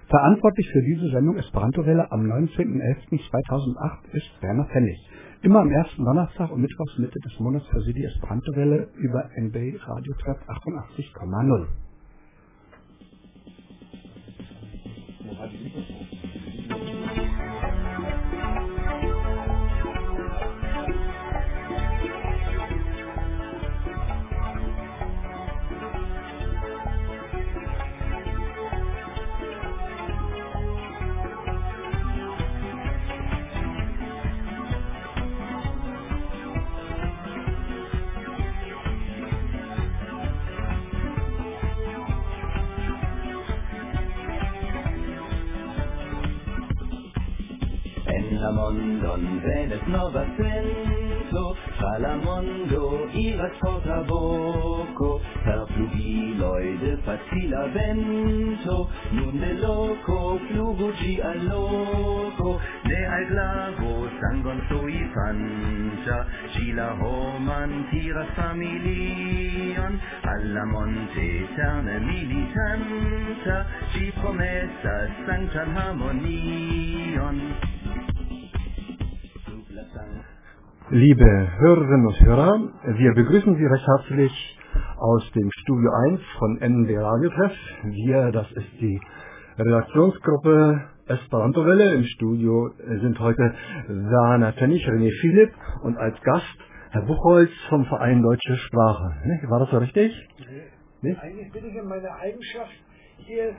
Verantwortlich für diese Sendung Esperanto-Welle am 19.11.2008 ist Werner Pfennig. Immer am ersten Donnerstag und Mittwochs Mitte des Monats für Sie die Esperanto-Welle über NB Radio Trap 88,0. Mondon venes nova cento, tra la mondo iras porta voco, per flugiloi de facila vento, nun de loco fluguci al loco, de al glavo sangon sui fancia, gila homan tiras familion, alla monte eterne militanta, ci promessa sanctan harmonion. Liebe Hörerinnen und Hörer, wir begrüßen Sie recht herzlich aus dem Studio 1 von NB Radio Treff. Wir, das ist die Redaktionsgruppe Esperanto-Welle. Im Studio sind heute Werner Pfennig, René Philipp und als Gast Herr Buchholz vom Verein Deutsche Sprache. War das so richtig? Nee. Eigentlich bin ich in meiner Eigenschaft hier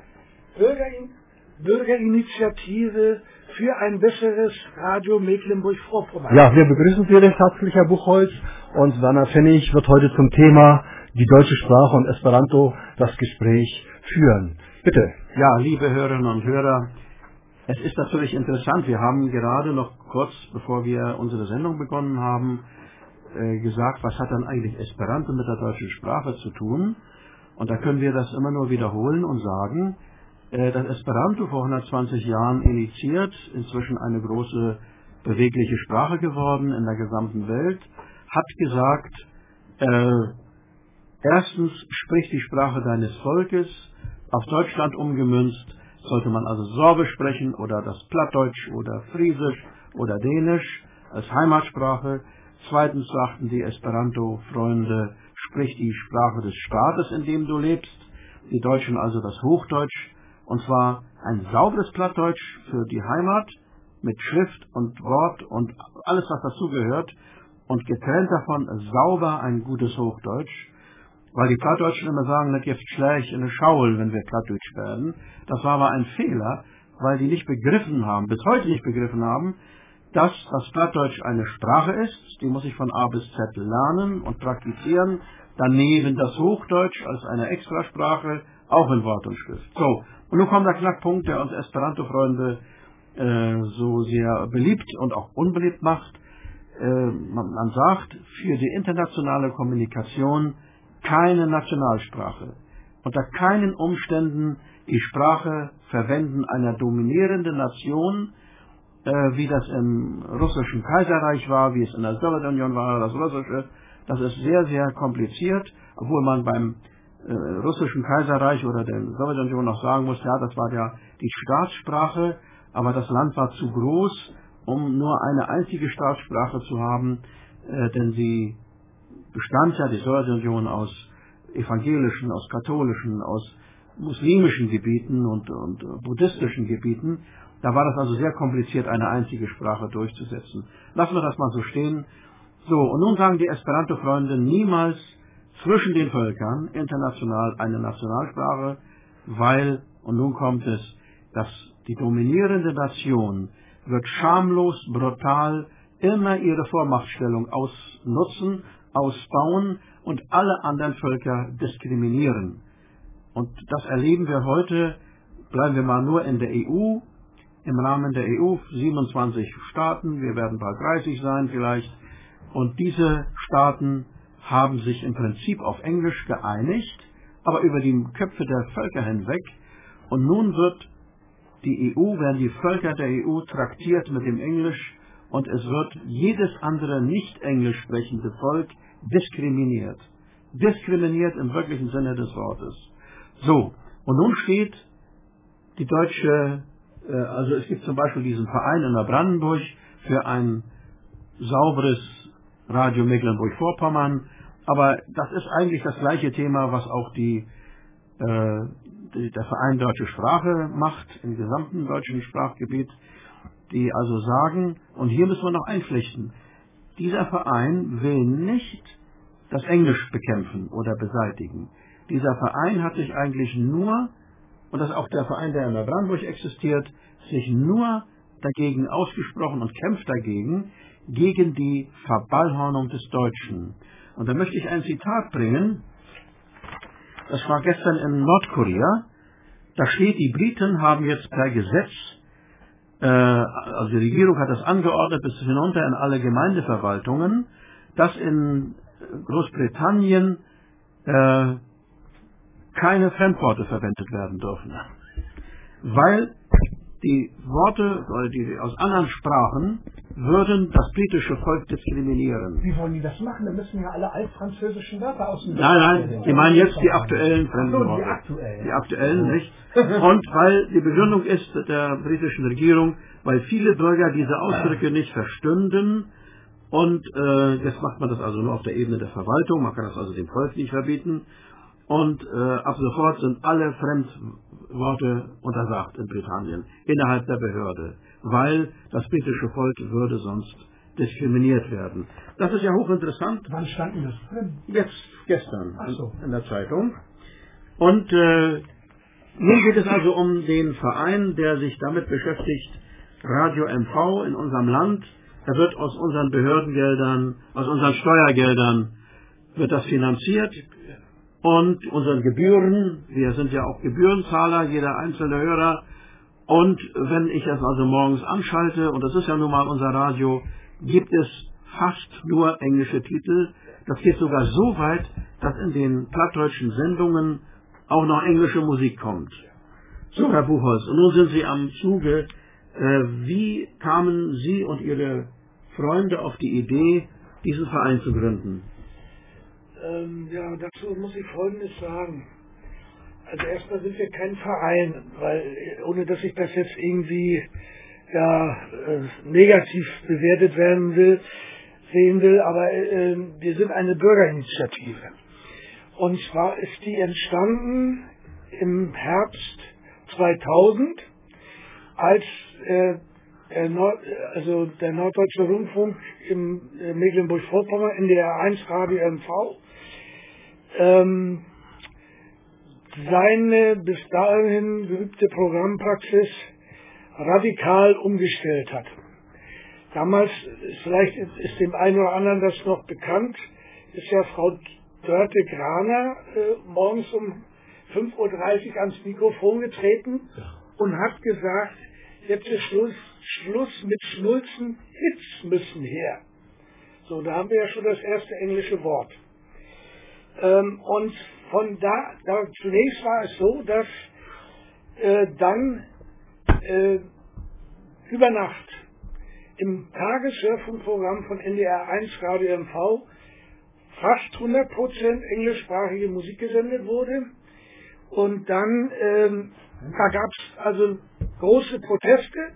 Bürgerinitiative für ein besseres Radio Mecklenburg-Vorpommern. Ja, wir begrüßen Sie recht herzlich, Herr Buchholz, und Werner Pfennig wird heute zum Thema die deutsche Sprache und Esperanto das Gespräch führen. Bitte. Ja, liebe Hörerinnen und Hörer, es ist natürlich interessant, wir haben gerade noch kurz, bevor wir unsere Sendung begonnen haben, gesagt, was hat dann eigentlich Esperanto mit der deutschen Sprache zu tun? Und da können wir das immer nur wiederholen und sagen, das Esperanto vor 120 Jahren initiiert, inzwischen eine große bewegliche Sprache geworden in der gesamten Welt, hat gesagt, erstens spricht die Sprache deines Volkes, auf Deutschland umgemünzt sollte man also Sorbisch sprechen oder das Plattdeutsch oder Friesisch oder Dänisch als Heimatsprache. Zweitens sagten die Esperanto-Freunde, sprich die Sprache des Staates, in dem du lebst, die Deutschen also das Hochdeutsch, und zwar ein sauberes Plattdeutsch für die Heimat mit Schrift und Wort und alles, was dazugehört, und getrennt davon sauber ein gutes Hochdeutsch, weil die Plattdeutschen immer sagen, das gibt schlecht in eine Schaul, wenn wir Plattdeutsch werden. Das war aber ein Fehler, weil die nicht begriffen haben, bis heute nicht begriffen haben, dass das Plattdeutsch eine Sprache ist, die muss ich von A bis Z lernen und praktizieren, daneben das Hochdeutsch als eine Extrasprache, auch in Wort und Schrift. So, und nun kommt der Knackpunkt, der uns Esperanto-Freunde so sehr beliebt und auch unbeliebt macht. Man sagt, für die internationale Kommunikation keine Nationalsprache. Unter keinen Umständen die Sprache verwenden einer dominierenden Nation, wie das im russischen Kaiserreich war, wie es in der Sowjetunion war, das Russische. Das ist sehr, sehr kompliziert, obwohl man beim russischen Kaiserreich oder der Sowjetunion noch sagen muss, ja, das war ja die Staatssprache, aber das Land war zu groß, um nur eine einzige Staatssprache zu haben, denn sie bestand ja, die Sowjetunion, aus evangelischen, aus katholischen, aus muslimischen Gebieten und buddhistischen Gebieten. Da war das also sehr kompliziert, eine einzige Sprache durchzusetzen. Lassen wir das mal so stehen. So, und nun sagen die Esperanto-Freunde niemals zwischen den Völkern international eine Nationalsprache, weil, und nun kommt es, dass die dominierende Nation wird schamlos, brutal immer ihre Vormachtstellung ausnutzen, ausbauen und alle anderen Völker diskriminieren. Und das erleben wir heute, bleiben wir mal nur in der EU, im Rahmen der EU, 27 Staaten, wir werden bald 30 sein vielleicht, und diese Staaten haben sich im Prinzip auf Englisch geeinigt, aber über die Köpfe der Völker hinweg, und nun werden die Völker der EU traktiert mit dem Englisch, und es wird jedes andere nicht englisch sprechende Volk diskriminiert. Diskriminiert im wirklichen Sinne des Wortes. So, und nun steht die deutsche, also es gibt zum Beispiel diesen Verein in Neubrandenburg für ein sauberes Radio Mecklenburg-Vorpommern, aber das ist eigentlich das gleiche Thema, was auch der Verein Deutsche Sprache macht, im gesamten deutschen Sprachgebiet, die also sagen, und hier müssen wir noch einpflichten, dieser Verein will nicht das Englisch bekämpfen oder beseitigen. Dieser Verein hat sich eigentlich nur, und das ist auch der Verein, der in Neubrandenburg existiert, sich nur dagegen ausgesprochen und kämpft dagegen, gegen die Verballhornung des Deutschen. Und da möchte ich ein Zitat bringen, das war gestern in Nordkorea, da steht, die Briten haben jetzt per Gesetz, also die Regierung hat das angeordnet bis hinunter in alle Gemeindeverwaltungen, dass in Großbritannien keine Fremdworte verwendet werden dürfen. Weil die Worte die aus anderen Sprachen würden das britische Volk diskriminieren. Wie wollen die das machen? Da müssen ja alle altfranzösischen Wörter aus dem Nein, die meinen jetzt die aktuellen Fremdenworte. Die aktuellen, nicht? Und weil die Begründung ist der britischen Regierung, weil viele Bürger diese Ausdrücke nicht verstünden und jetzt macht man das also nur auf der Ebene der Verwaltung, man kann das also dem Volk nicht verbieten. Und ab sofort sind alle Fremdworte untersagt in Britannien, innerhalb der Behörde, weil das britische Volk würde sonst diskriminiert werden. Das ist ja hochinteressant. Wann standen das drin? Gestern Ach so. in der Zeitung. Und nun geht es also um den Verein, der sich damit beschäftigt, Radio MV in unserem Land. Er wird aus unseren Behördengeldern, aus unseren Steuergeldern, wird das finanziert. Und unseren Gebühren, wir sind ja auch Gebührenzahler, jeder einzelne Hörer. Und wenn ich es also morgens anschalte, und das ist ja nun mal unser Radio, gibt es fast nur englische Titel. Das geht sogar so weit, dass in den plattdeutschen Sendungen auch noch englische Musik kommt. So, Herr Buchholz, und nun sind Sie am Zuge. Wie kamen Sie und Ihre Freunde auf die Idee, diesen Verein zu gründen? Ja, dazu muss ich Folgendes sagen. Also erstmal sind wir kein Verein, weil ohne dass ich das jetzt irgendwie negativ bewertet sehen will, aber wir sind eine Bürgerinitiative. Und zwar ist die entstanden im Herbst 2000, als der Norddeutsche Rundfunk im Mecklenburg-Vorpommern, NDR 1 Radio MV, seine bis dahin geübte Programmpraxis radikal umgestellt hat. Damals, vielleicht ist dem einen oder anderen das noch bekannt, ist ja Frau Dörte Graner morgens um 5:30 Uhr ans Mikrofon getreten und hat gesagt, jetzt ist Schluss mit Schnulzen, Hits müssen her. So, da haben wir ja schon das erste englische Wort. Und von da zunächst war es so, dass dann über Nacht im Tagessurfing-Programm von NDR 1 Radio MV fast 100% englischsprachige Musik gesendet wurde. Und dann da gab es also große Proteste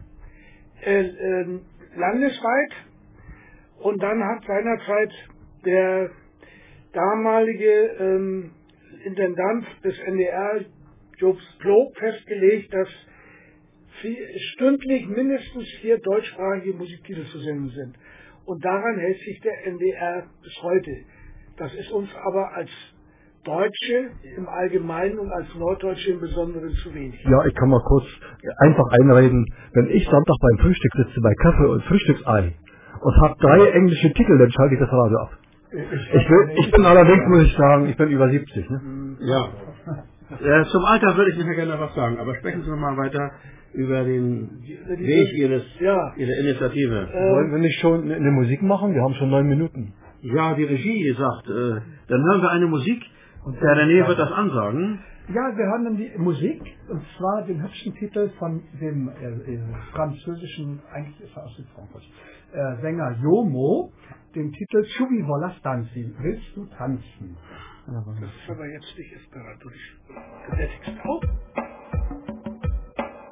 landesweit. Und dann hat seinerzeit der damalige Intendant des NDR, Jobst Ploog, festgelegt, dass stündlich mindestens 4 deutschsprachige Musiktitel zu senden sind. Und daran hält sich der NDR bis heute. Das ist uns aber als Deutsche im Allgemeinen und als Norddeutsche im Besonderen zu wenig. Ja, ich kann mal kurz einfach einreden. Wenn ich Sonntag beim Frühstück sitze, bei Kaffee und Frühstücksei und habe 3 englische Titel, dann schalte ich das Radio ab. Ich bin allerdings, muss ich sagen, ich bin über 70. Ne? Ja. Zum Alter würde ich nicht mehr gerne was sagen, aber sprechen Sie noch mal weiter über den Weg Ihrer Initiative. Wollen wir nicht schon eine Musik machen? Wir haben schon 9 Minuten. Ja, die Regie sagt, dann hören wir eine Musik. Und der René wird das ansagen. Ja, wir hören dann die Musik, und zwar den hübschen Titel von dem französischen, eigentlich ist er aus Südfrankreich, Sänger Jomo, den Titel Tu volas danzi, willst du tanzen? Das ist aber jetzt nicht Esperanto, der Text auch.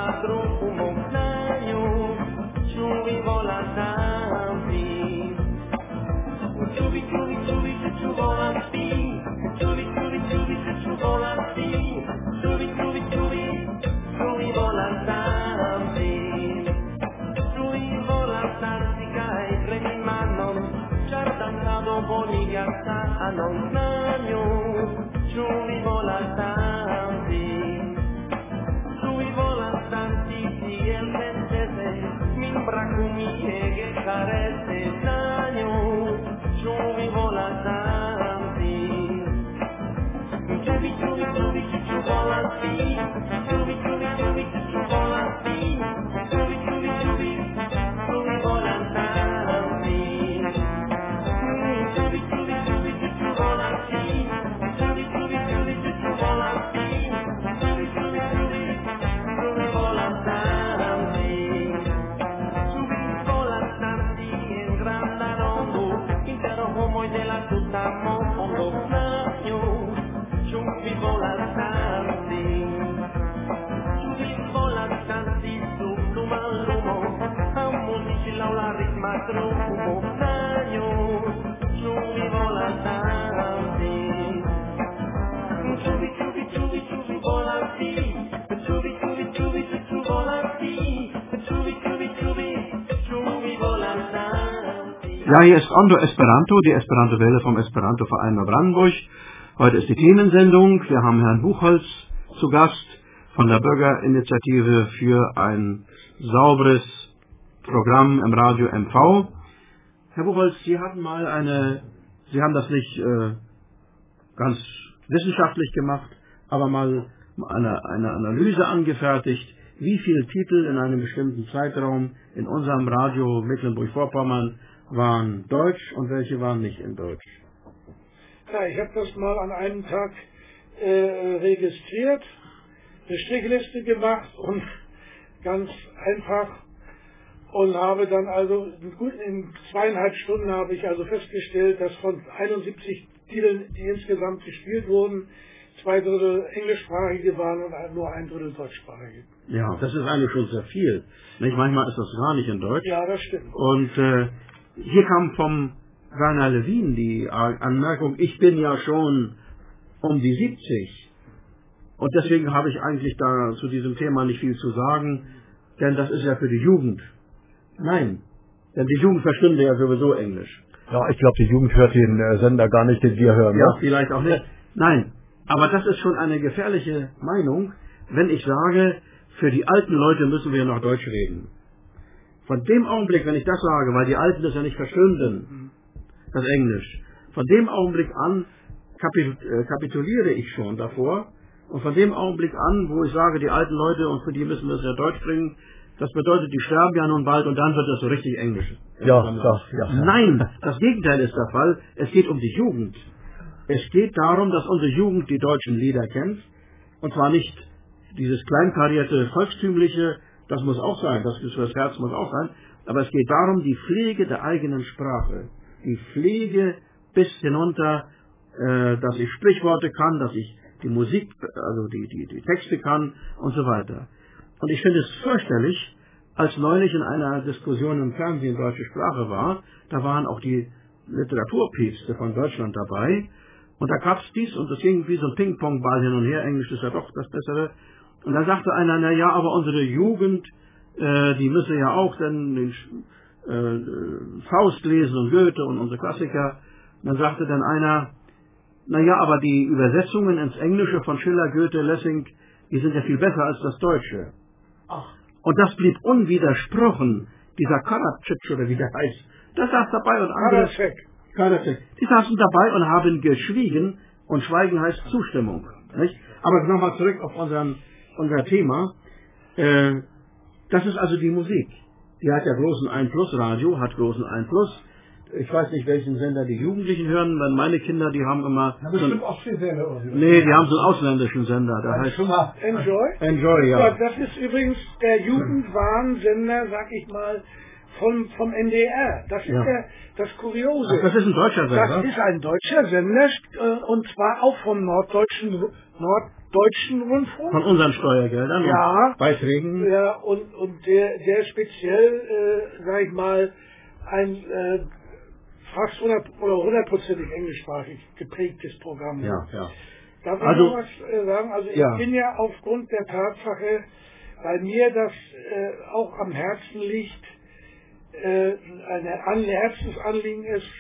Ja, hier ist Ondo Esperanto, die Esperanto-Welle vom Esperanto-Verein Neubrandenburg. Heute ist die Themensendung. Wir haben Herrn Buchholz zu Gast von der Bürgerinitiative für ein sauberes Programm im Radio MV. Herr Buchholz, Sie haben das nicht ganz wissenschaftlich gemacht, aber mal eine Analyse angefertigt, wie viele Titel in einem bestimmten Zeitraum in unserem Radio Mecklenburg-Vorpommern waren deutsch und welche waren nicht in Deutsch. Ja, ich habe das mal an einem Tag registriert, eine Strichliste gemacht und ganz einfach und habe dann also in 2,5 Stunden habe ich also festgestellt, dass von 71 Titeln, die insgesamt gespielt wurden, 2/3 englischsprachige waren und nur 1/3 deutschsprachige. Ja, das ist eigentlich schon sehr viel. Nicht? Manchmal ist das gar nicht in Deutsch. Ja, das stimmt. Und hier kam vom Werner Lewin die Anmerkung, ich bin ja schon um die 70. Und deswegen habe ich eigentlich da zu diesem Thema nicht viel zu sagen, denn das ist ja für die Jugend. Nein, denn die Jugend verstünde ja sowieso Englisch. Ja, ich glaube, die Jugend hört den Sender gar nicht, den wir hören. Ja, ne? vielleicht auch nicht. Nein, aber das ist schon eine gefährliche Meinung, wenn ich sage, für die alten Leute müssen wir noch Deutsch reden. Von dem Augenblick, wenn ich das sage, weil die Alten das ja nicht verstünden, das Englisch, von dem Augenblick an kapituliere ich schon davor. Und von dem Augenblick an, wo ich sage, die alten Leute, und für die müssen wir es ja Deutsch bringen, das bedeutet, die sterben ja nun bald und dann wird das so richtig Englisch. Ja. Nein, das Gegenteil ist der Fall. Es geht um die Jugend. Es geht darum, dass unsere Jugend die deutschen Lieder kennt. Und zwar nicht dieses kleinkarierte, volkstümliche, das muss auch sein, das ist fürs Herz muss auch sein. Aber es geht darum, die Pflege der eigenen Sprache. Die Pflege bis hinunter, dass ich Sprichworte kann, dass ich die Musik, also die Texte kann und so weiter. Und ich finde es fürchterlich, als neulich in einer Diskussion im Fernsehen deutsche Sprache war, da waren auch die Literaturpäpste von Deutschland dabei, und da gab es dies, und das ging wie so ein Ping-Pong-Ball hin und her, Englisch ist ja doch das Bessere, und da sagte einer, na ja, aber unsere Jugend, die müsse ja auch dann den Faust lesen und Goethe und unsere Klassiker. Und dann sagte dann einer, na ja, aber die Übersetzungen ins Englische von Schiller, Goethe, Lessing, die sind ja viel besser als das Deutsche. Ach. Und das blieb unwidersprochen, dieser Karadzic oder wie der heißt, der saß dabei und andere... Karadzic. Die saßen dabei und haben geschwiegen, und Schweigen heißt Zustimmung. Nicht? Aber nochmal zurück auf unser Thema. Das ist also die Musik. Die hat ja großen Einfluss, Radio hat großen Einfluss. Ich weiß nicht, welchen Sender die Jugendlichen hören, weil meine Kinder, die haben immer... Ja, bestimmt Ostsee-Sender oder so. Nee, die haben so einen ausländischen Sender. Der heißt Enjoy? Enjoy, ja. Ja, das ist übrigens der Jugendwarnsender, sag ich mal, vom NDR. Das ist das Kuriose. Ach, das ist ein deutscher Sender? Das ist ein deutscher Sender, und zwar auch vom Deutschen Rundfunk. Von unseren Steuergeldern Ja. und Beiträgen. Ja, und der speziell, sag ich mal, ein fast 100% englischsprachig geprägtes Programm. Ja, ja. Darf ich Also, noch was sagen? Also ich bin ja aufgrund der Tatsache, weil mir das auch am Herzen liegt, ein Herzensanliegen ist,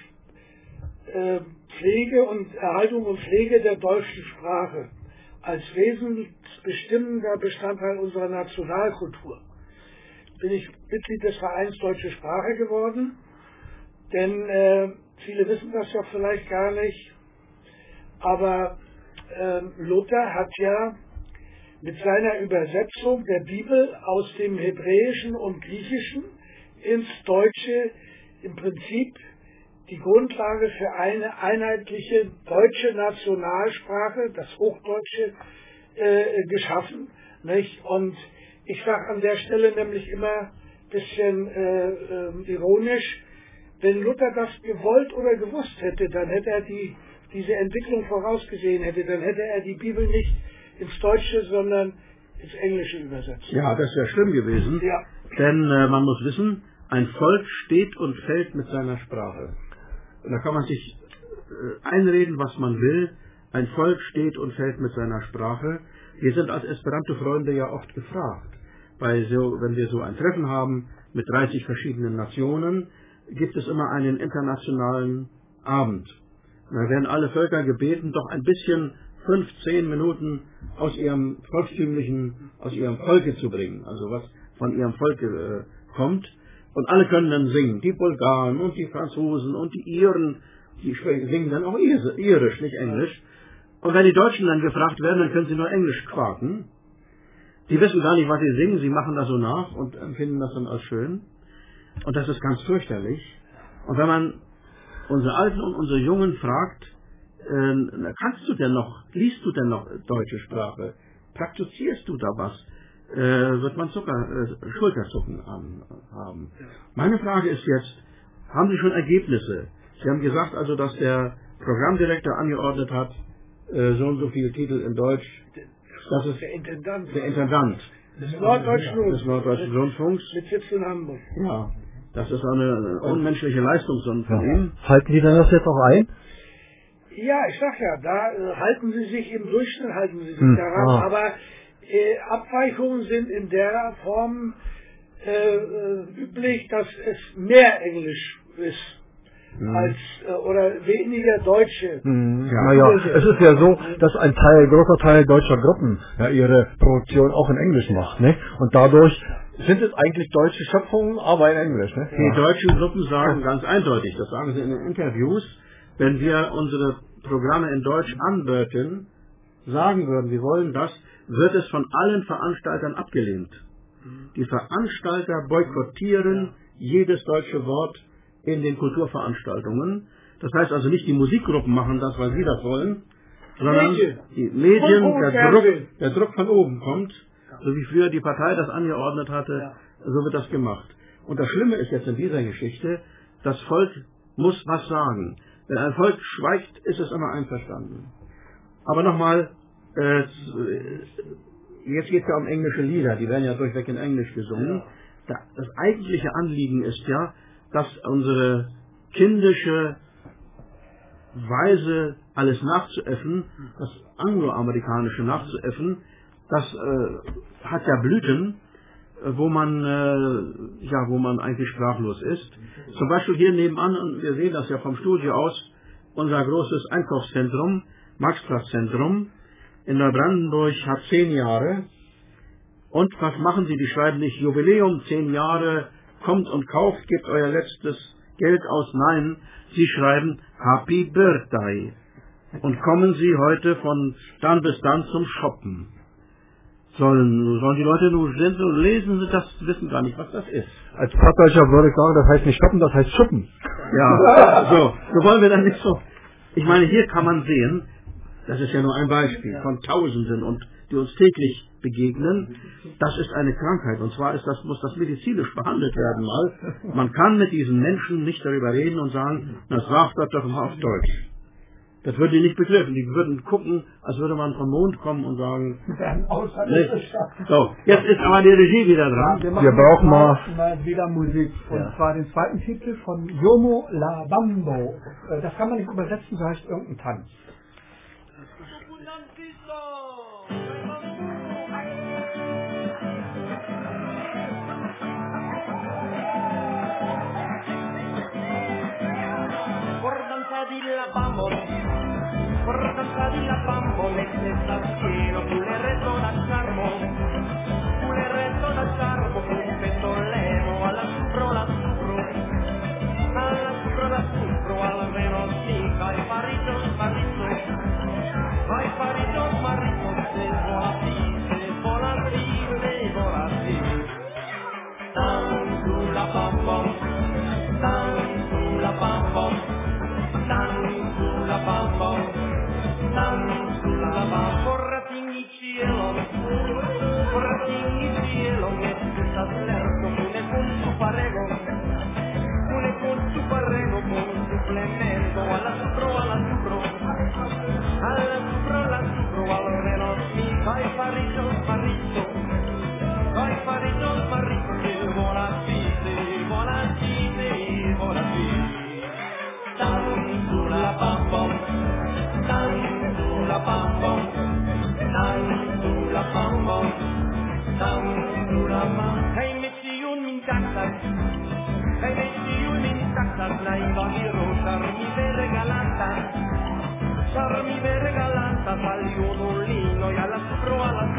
Pflege und Erhaltung und Pflege der deutschen Sprache als wesensbestimmender Bestandteil unserer Nationalkultur. Bin ich Mitglied des Vereins Deutsche Sprache geworden, denn viele wissen das ja vielleicht gar nicht, aber Luther hat ja mit seiner Übersetzung der Bibel aus dem Hebräischen und Griechischen ins Deutsche im Prinzip die Grundlage für eine einheitliche deutsche Nationalsprache, das Hochdeutsche, geschaffen. Nicht? Und ich sage an der Stelle nämlich immer ein bisschen ironisch, wenn Luther das gewollt oder gewusst hätte, dann hätte er diese Entwicklung vorausgesehen hätte, dann hätte er die Bibel nicht ins Deutsche, sondern ins Englische übersetzt. Ja, das wäre schlimm gewesen, Ja. denn man muss wissen, ein Volk steht und fällt mit seiner Sprache. Da kann man sich einreden, was man will. Ein Volk steht und fällt mit seiner Sprache. Wir sind als Esperanto-Freunde ja oft gefragt. Wenn wir so ein Treffen haben mit 30 verschiedenen Nationen, gibt es immer einen internationalen Abend. Da werden alle Völker gebeten, doch ein bisschen 5-10 Minuten aus ihrem Volke zu bringen, also was von ihrem Volke kommt. Und alle können dann singen, die Bulgaren und die Franzosen und die Iren, die singen dann auch Irisch, nicht Englisch. Und wenn die Deutschen dann gefragt werden, dann können sie nur Englisch quaken. Die wissen gar nicht, was sie singen, sie machen das so nach und empfinden das dann als schön. Und das ist ganz fürchterlich. Und wenn man unsere Alten und unsere Jungen fragt, liest du denn noch deutsche Sprache? Praktizierst du da was? Wird man Schulterzucken haben. Meine Frage ist jetzt, haben Sie schon Ergebnisse? Sie haben gesagt also, dass der Programmdirektor angeordnet hat, so und so viele Titel in Deutsch. Das ist Der Intendant. Des Norddeutschen Rundfunks. Mit Sitz in Hamburg. Ja, das ist eine unmenschliche Leistung von Ihnen. Halten Sie denn das jetzt auch ein? Ja, ich sag ja, da halten Sie sich im Durchschnitt daran, aber Abweichungen sind in der Form üblich, dass es mehr Englisch ist als oder weniger Deutsche. Naja, es ist ja so, dass ein großer Teil deutscher Gruppen ja ihre Produktion auch in Englisch macht, ne? Und dadurch sind es eigentlich deutsche Schöpfungen, aber in Englisch, ne? Die deutschen Gruppen sagen ganz eindeutig, das sagen sie in den Interviews, wenn wir unsere Programme in Deutsch anbieten, sagen würden, wir wollen das, wird es von allen Veranstaltern abgelehnt. Die Veranstalter boykottieren jedes deutsche Wort in den Kulturveranstaltungen. Das heißt also nicht die Musikgruppen machen das, weil sie das wollen, sondern die Medien, der Druck von oben kommt, so wie früher die Partei das angeordnet hatte, so wird das gemacht. Und das Schlimme ist jetzt in dieser Geschichte, das Volk muss was sagen. Wenn ein Volk schweigt, ist es immer einverstanden. Aber nochmal, jetzt geht es ja um englische Lieder, die werden ja durchweg in Englisch gesungen. Das eigentliche Anliegen ist ja, dass unsere kindische Weise, alles nachzuäffen, das angloamerikanische nachzuäffen, das hat ja Blüten, wo man eigentlich sprachlos ist. Zum Beispiel hier nebenan, und wir sehen das ja vom Studio aus, unser großes Einkaufszentrum, Marktplatzzentrum in Neubrandenburg hat 10 Jahre. Und was machen sie? Die schreiben nicht Jubiläum, 10 Jahre, kommt und kauft, gebt euer letztes Geld aus. Nein, sie schreiben Happy Birthday. Und kommen sie heute von dann bis dann zum Shoppen. Sollen die Leute nur lesen, das wissen gar nicht, was das ist. Als Plattdeutscher würde ich sagen, das heißt nicht shoppen, das heißt schuppen. Ja, so wollen wir dann nicht so. Ich meine, hier kann man sehen, das ist ja nur ein Beispiel von Tausenden und die uns täglich begegnen. Das ist eine Krankheit und zwar muss das medizinisch behandelt werden mal. Man kann mit diesen Menschen nicht darüber reden und sagen, das sagt das doch mal auf Deutsch. Das würde die nicht begriffen. Die würden gucken, als würde man vom Mond kommen und sagen, so, jetzt ist aber die Regie wieder dran. Wir brauchen mal wieder Musik. Und zwar den zweiten Titel von Yomo La Bambo. Das kann man nicht übersetzen, so heißt irgendein Tanz. Portanza di la bamboletta sta pieno, culeretto da charmo, con un pettolero, alla supro, al veno sica, ai paritos, se vola sì. Tanto la bambom, porratin cielo, che tu estás lerto, une con su parrego, con suplemento, alla supro, al veno sì, vai paritos, che vola sì. Tanto la bambom, hey, metti un min taxas, la invadiro, sarmi regalata, pagliolino, e alla supro,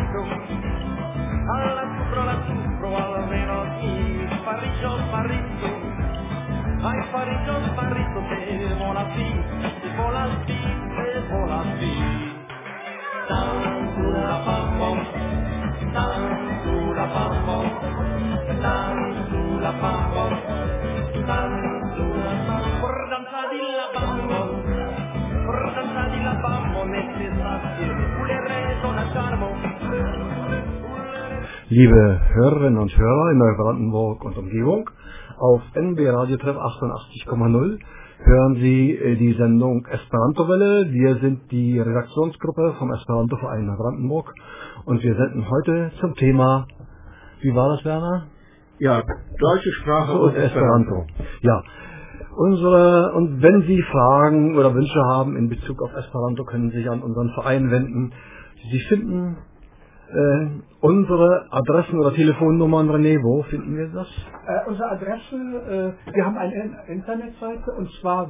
al veno sì, sparito, ai paritos, se vola sì. Tanto la bambom, portanza di la bambom, mette sazione, culeretto da charmo. Liebe Hörerinnen und Hörer in Neubrandenburg und Umgebung, auf NB Radio Treff 88,0 hören Sie die Sendung Esperanto-Welle. Wir sind die Redaktionsgruppe vom Esperanto-Verein Neubrandenburg und wir senden heute zum Thema, wie war das, Werner? Ja, deutsche Sprache und Esperanto. Ja, und wenn Sie Fragen oder Wünsche haben in Bezug auf Esperanto, können Sie sich an unseren Verein wenden. Sie finden unsere Adressen oder Telefonnummern, René, wo finden wir das? Unsere Adresse, wir haben eine Internetseite und zwar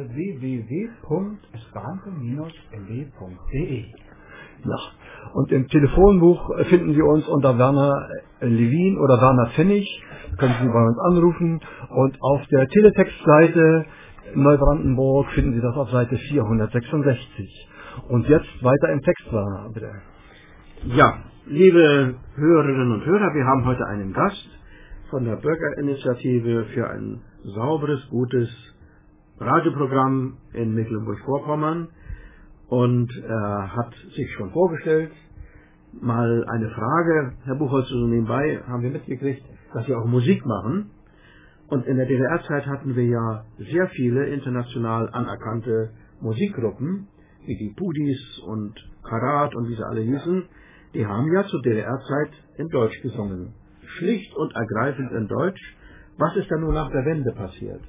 www.esperanto-le.de. Ja, und im Telefonbuch finden Sie uns unter Werner Levin oder Werner Pfennig, können Sie bei uns anrufen, und auf der Teletextseite Neubrandenburg finden Sie das auf Seite 466. Und jetzt weiter im Text, Werner, bitte. Ja, liebe Hörerinnen und Hörer, wir haben heute einen Gast von der Bürgerinitiative für ein sauberes, gutes Radioprogramm in Mecklenburg-Vorpommern, und er hat sich schon vorgestellt. Mal eine Frage, Herr Buchholz, so nebenbei haben wir mitgekriegt, dass Sie auch Musik machen, und in der DDR-Zeit hatten wir ja sehr viele international anerkannte Musikgruppen, wie die Pudis und Karat und wie sie alle hießen. Die haben ja zur DDR-Zeit in Deutsch gesungen. Schlicht und ergreifend in Deutsch. Was ist da nun nach der Wende passiert?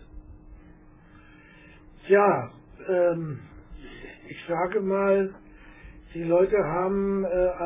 Ja, ich sage mal, die Leute haben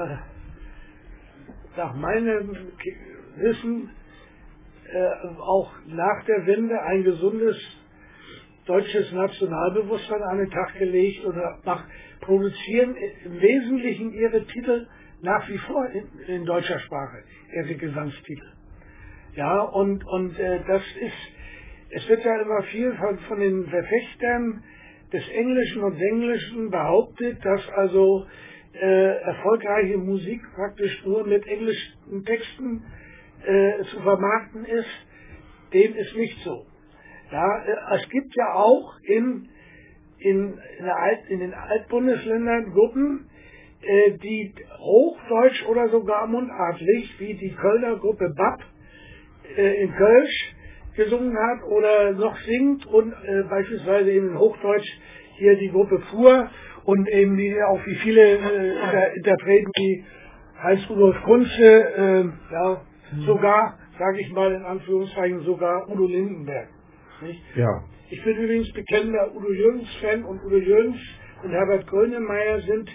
nach meinem Wissen auch nach der Wende ein gesundes deutsches Nationalbewusstsein an den Tag gelegt oder produzieren im Wesentlichen ihre Titel nach wie vor in deutscher Sprache, ihre Gesangstitel. Ja, und das ist, es wird ja immer viel von den Verfechtern des Englischen und Englischen behauptet, dass also erfolgreiche Musik praktisch nur mit englischen Texten zu vermarkten ist. Dem ist nicht so. Ja, es gibt ja auch in den Altbundesländern Gruppen, die Hochdeutsch oder sogar mundartlich, wie die Kölner Gruppe BAP in Kölsch gesungen hat oder noch singt und beispielsweise in Hochdeutsch hier die Gruppe Fuhr und eben auch wie viele Interpreten wie Heinz-Rudolf Kunze, sogar, sage ich mal in Anführungszeichen, sogar Udo Lindenberg. Nicht? Ja. Ich bin übrigens bekennender Udo Jürgens-Fan und Udo Jürgens und Herbert Grönemeyer sind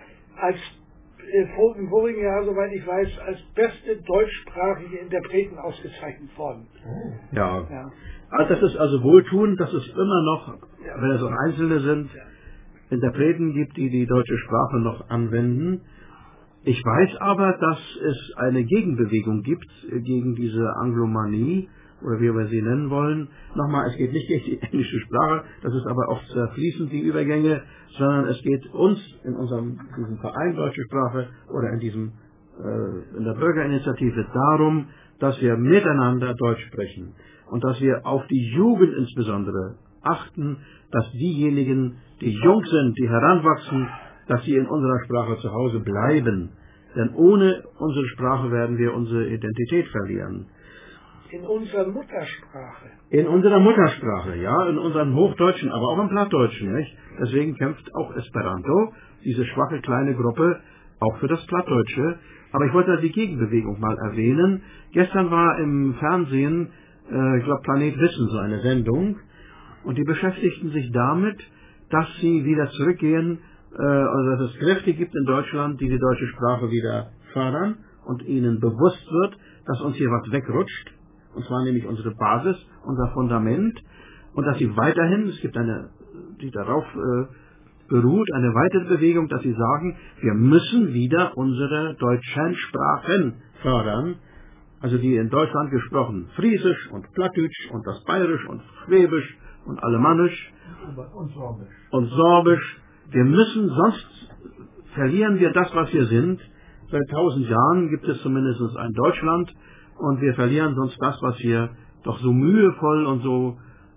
im vorigen Jahr, soweit ich weiß, als beste deutschsprachige Interpreten ausgezeichnet worden. Ja. Also das ist also wohltuend, dass es immer noch, wenn es auch Einzelne sind, Interpreten gibt, die die deutsche Sprache noch anwenden. Ich weiß aber, dass es eine Gegenbewegung gibt gegen diese Anglomanie, oder wie wir sie nennen wollen. Nochmal, es geht nicht gegen die englische Sprache, das ist aber oft fließend, die Übergänge, sondern es geht uns in diesem Verein Deutsche Sprache oder in der Bürgerinitiative darum, dass wir miteinander Deutsch sprechen und dass wir auf die Jugend insbesondere achten, dass diejenigen, die jung sind, die heranwachsen, dass sie in unserer Sprache zu Hause bleiben. Denn ohne unsere Sprache werden wir unsere Identität verlieren. In unserer Muttersprache. In unserer Muttersprache, ja, in unserem Hochdeutschen, aber auch im Plattdeutschen, nicht? Deswegen kämpft auch Esperanto, diese schwache kleine Gruppe, auch für das Plattdeutsche. Aber ich wollte die Gegenbewegung mal erwähnen. Gestern war im Fernsehen, ich glaube Planet Wissen, so eine Sendung, und die beschäftigten sich damit, dass sie wieder zurückgehen, also dass es Kräfte gibt in Deutschland, die die deutsche Sprache wieder fördern und ihnen bewusst wird, dass uns hier was wegrutscht. Und zwar nämlich unsere Basis, unser Fundament, und dass sie weiterhin, es gibt eine, die darauf beruht, eine weitere Bewegung, dass sie sagen, wir müssen wieder unsere deutschen Sprachen fördern, also die in Deutschland gesprochen, Friesisch und Plattdeutsch und das Bayerisch und Schwäbisch und Alemannisch und Sorbisch. Wir müssen, sonst verlieren wir das, was wir sind. Seit 1000 Jahren gibt es zumindest ein Deutschland, und wir verlieren sonst das, was wir doch so mühevoll und so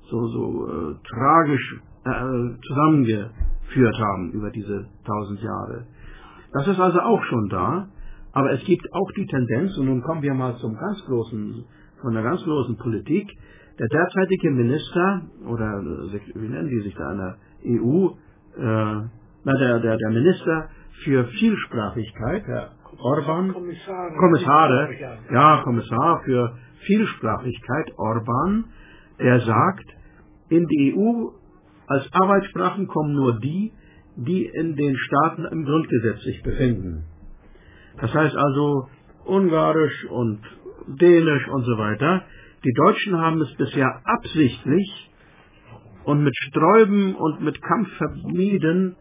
tragisch zusammengeführt haben über diese 1000 Jahre. Das ist also auch schon da, aber es gibt auch die Tendenz, und nun kommen wir mal von der ganz großen Politik. Der derzeitige Minister, oder wie nennen die sich da in der EU, der Minister für Vielsprachigkeit, Herr Orban, Kommissar für Vielsprachigkeit, Orban, der sagt, in die EU als Arbeitssprachen kommen nur die in den Staaten im Grundgesetz sich befinden. Das heißt also Ungarisch und Dänisch und so weiter. Die Deutschen haben es bisher absichtlich und mit Sträuben und mit Kampf vermieden,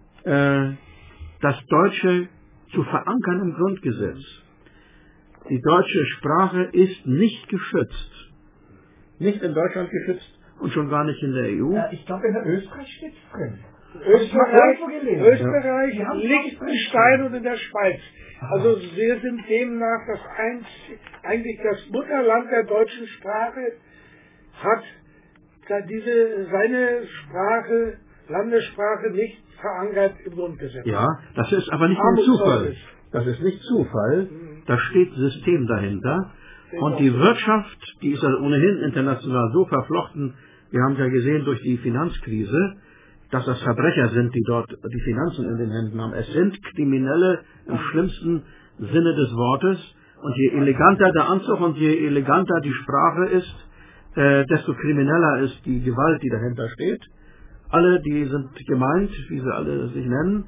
das Deutsche zu verankern im Grundgesetz. Die deutsche Sprache ist nicht geschützt. Nicht in Deutschland geschützt und schon gar nicht in der EU. Ich glaube, in der Österreich steht es drin. Österreich, Liechtenstein und in der Schweiz. Also wir sind demnach eigentlich das Mutterland der deutschen Sprache, hat seine Sprache, Landessprache nicht verankert im Grundgesetz. Ja, das ist aber nicht nur Zufall. Das ist nicht Zufall. Da steht System dahinter. Und die Wirtschaft, die ist also ohnehin international so verflochten. Wir haben es ja gesehen durch die Finanzkrise, dass das Verbrecher sind, die dort die Finanzen in den Händen haben. Es sind Kriminelle im schlimmsten Sinne des Wortes. Und je eleganter der Anzug und je eleganter die Sprache ist, desto krimineller ist die Gewalt, die dahinter steht. Alle, die sind gemeint, wie sie alle sich nennen,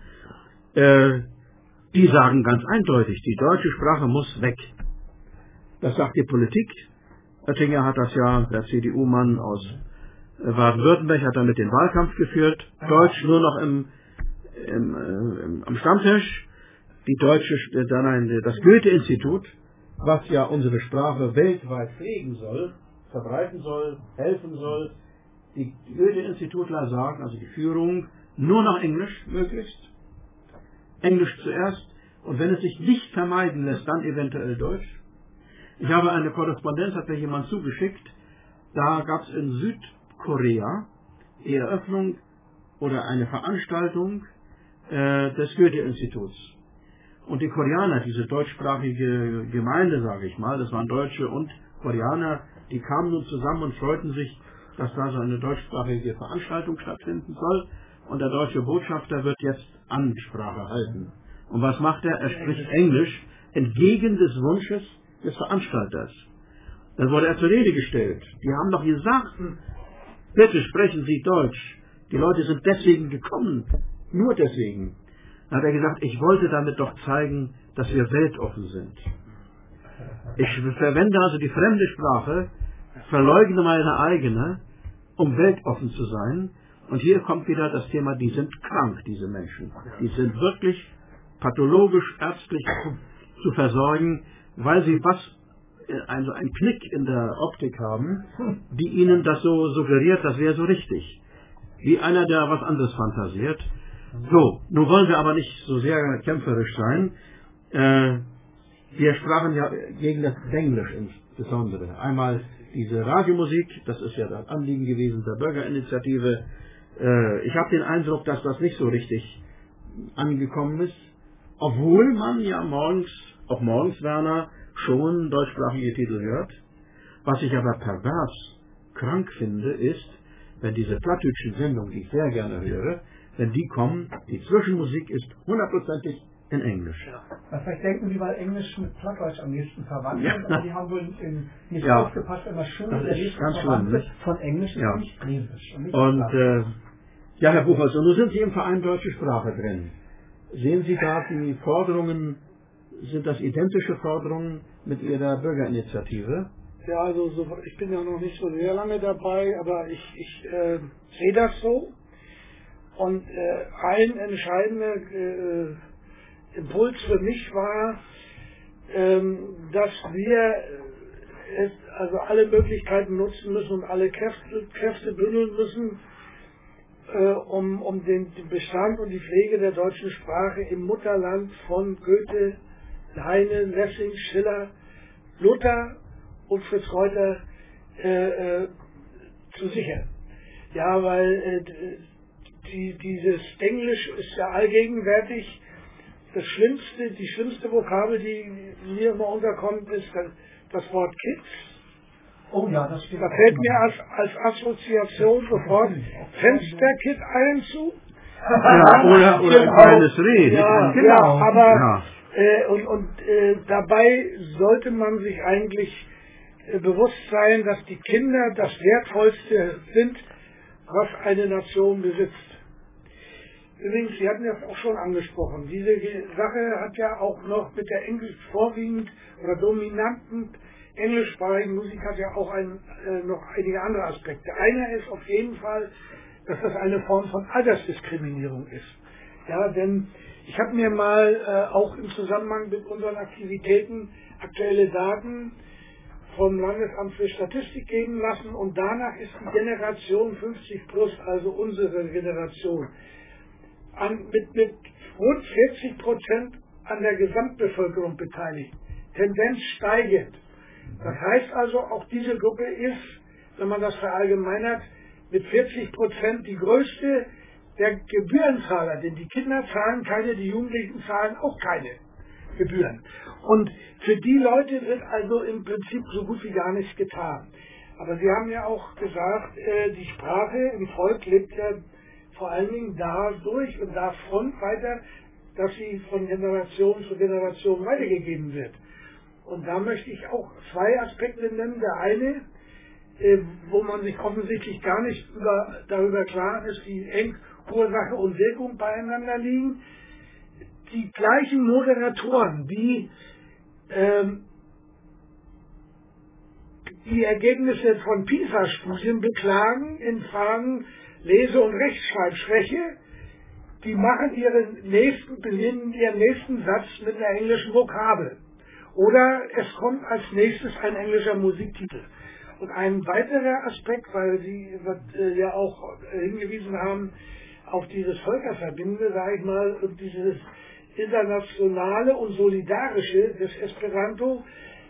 die sagen ganz eindeutig, die deutsche Sprache muss weg. Das sagt die Politik. Oettinger hat das ja, der CDU-Mann aus Baden-Württemberg hat damit den Wahlkampf geführt. Deutsch nur noch am Stammtisch. Das Goethe-Institut, was ja unsere Sprache weltweit pflegen soll, verbreiten soll, helfen soll. Die Goethe-Institutler sagen, also die Führung, nur noch Englisch möglichst. Englisch zuerst. Und wenn es sich nicht vermeiden lässt, dann eventuell Deutsch. Ich habe eine Korrespondenz, hat mir jemand zugeschickt. Da gab es in Südkorea die Eröffnung oder eine Veranstaltung des Goethe-Instituts. Und die Koreaner, diese deutschsprachige Gemeinde, sage ich mal, das waren Deutsche und Koreaner, die kamen nun zusammen und freuten sich, dass da so eine deutschsprachige Veranstaltung stattfinden soll. und der deutsche Botschafter wird jetzt Ansprache halten. Und was macht er? Er spricht Englisch entgegen des Wunsches des Veranstalters. Dann wurde er zur Rede gestellt. Die haben doch gesagt, bitte sprechen Sie Deutsch. Die Leute sind deswegen gekommen. Nur deswegen. Dann hat er gesagt, ich wollte damit doch zeigen, dass wir weltoffen sind. Ich verwende also die fremde Sprache, verleugne meine eigene, um weltoffen zu sein. Und hier kommt wieder das Thema, die sind krank, diese Menschen. Die sind wirklich pathologisch, ärztlich zu versorgen, weil sie einen Knick in der Optik haben, die ihnen das so suggeriert, das wäre so richtig. Wie einer, der was anderes fantasiert. So, nun wollen wir aber nicht so sehr kämpferisch sein. Wir sprachen ja gegen das Denglisch insbesondere. Einmal diese Radiomusik, das ist ja das Anliegen gewesen der Bürgerinitiative. Ich habe den Eindruck, dass das nicht so richtig angekommen ist, obwohl man ja auch morgens, Werner, schon deutschsprachige Titel hört. Was ich aber pervers krank finde, ist, wenn diese plattdütschen Sendungen, die ich sehr gerne höre, wenn die kommen, die Zwischenmusik ist 100%ig in Englisch. Ja. Vielleicht denken Sie, weil Englisch mit Plattdeutsch am nächsten verwandt ist, aber die haben wohl nicht Ja. aufgepasst, wenn das Schule Das der ist nächsten ganz verwandt schlimm, ist, von Englisch Ja. ist nicht Friesisch. Und ja, Herr Buchholz, nun sind Sie im Verein Deutsche Sprache drin. Sehen Sie da die Forderungen, sind das identische Forderungen mit Ihrer Bürgerinitiative? Ja, also ich bin ja noch nicht so sehr lange dabei, aber ich sehe das so. Und ein entscheidender Impuls für mich war, dass wir also alle Möglichkeiten nutzen müssen und alle Kräfte bündeln müssen, um den Bestand und die Pflege der deutschen Sprache im Mutterland von Goethe, Heine, Lessing, Schiller, Luther und Fritz Reuter zu sichern. Ja, weil dieses Englisch ist ja allgegenwärtig. Die schlimmste Vokabel, die mir immer unterkommt, ist das Wort Kids. Oh ja, das steht. Da fällt mir als Assoziation sofort Fensterkit ein zu. Ja, oder ein kleines Reh. Ja, aber dabei sollte man sich eigentlich bewusst sein, dass die Kinder das Wertvollste sind, was eine Nation besitzt. Übrigens, Sie hatten das auch schon angesprochen, diese Sache hat ja auch noch mit der vorwiegend oder dominanten englischsprachigen Musik hat ja auch noch einige andere Aspekte. Einer ist auf jeden Fall, dass das eine Form von Altersdiskriminierung ist. Ja, denn ich habe mir mal auch im Zusammenhang mit unseren Aktivitäten aktuelle Daten vom Landesamt für Statistik geben lassen und danach ist die Generation 50 plus, also unsere Generation, mit rund 40% an der Gesamtbevölkerung beteiligt. Tendenz steigend. Das heißt also, auch diese Gruppe ist, wenn man das verallgemeinert, mit 40% die größte der Gebührenzahler, denn die Kinder zahlen keine, die Jugendlichen zahlen auch keine Gebühren. Und für die Leute wird also im Prinzip so gut wie gar nichts getan. Aber Sie haben ja auch gesagt, die Sprache im Volk lebt ja vor allen Dingen dadurch und davon weiter, dass sie von Generation zu Generation weitergegeben wird. Und da möchte ich auch zwei Aspekte nennen. Der eine, wo man sich offensichtlich gar nicht darüber klar ist, wie eng Ursache und Wirkung beieinander liegen. Die gleichen Moderatoren, die die Ergebnisse von PISA-Studien beklagen in Fragen Lese- und Rechtschreibschwäche, die beginnen ihren nächsten Satz mit einer englischen Vokabel. Oder es kommt als nächstes ein englischer Musiktitel. Und ein weiterer Aspekt, weil Sie ja auch hingewiesen haben auf dieses Völkerverbindende, sage ich mal, und dieses internationale und solidarische des Esperanto,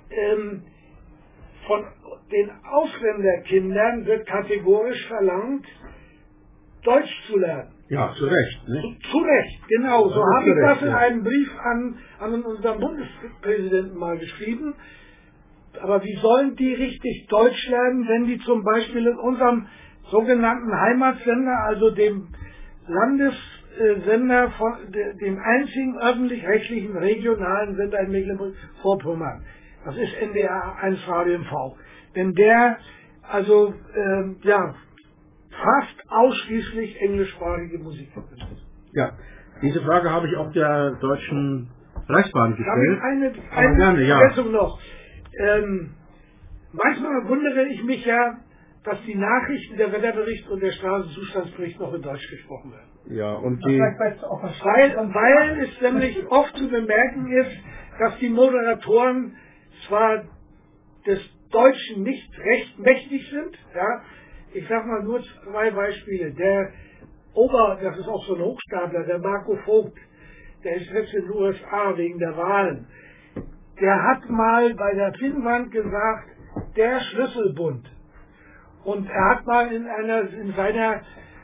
von den Ausländerkindern wird kategorisch verlangt, Deutsch zu lernen. Ja, zu Recht. Ne? Zu Recht, genau. So habe ich das in ja. einem Brief an unseren Bundespräsidenten mal geschrieben. Aber wie sollen die richtig Deutsch lernen, wenn die zum Beispiel in unserem sogenannten Heimatsender, also dem Landessender von dem einzigen öffentlich-rechtlichen regionalen Sender in Mecklenburg-Vorpommern. Das ist NDR 1 Radio MV. Denn der also fast ausschließlich englischsprachige Musik verwendet. Ja, diese Frage habe ich auch der Deutschen Reichsbahn gestellt. Eine Ergänzung noch. Manchmal wundere ich mich ja, dass die Nachrichten, der Wetterbericht und der Straßenzustandsbericht noch in Deutsch gesprochen werden. Ja, und weil es nämlich oft zu bemerken ist, dass die Moderatoren zwar des Deutschen nicht recht mächtig sind, ja, ich sag mal nur 2 Beispiele. Das ist auch so ein Hochstapler, der Marco Vogt, der ist jetzt in den USA wegen der Wahlen. Der hat mal bei der Pinnwand gesagt, der Schlüsselbund. Und er hat mal in seiner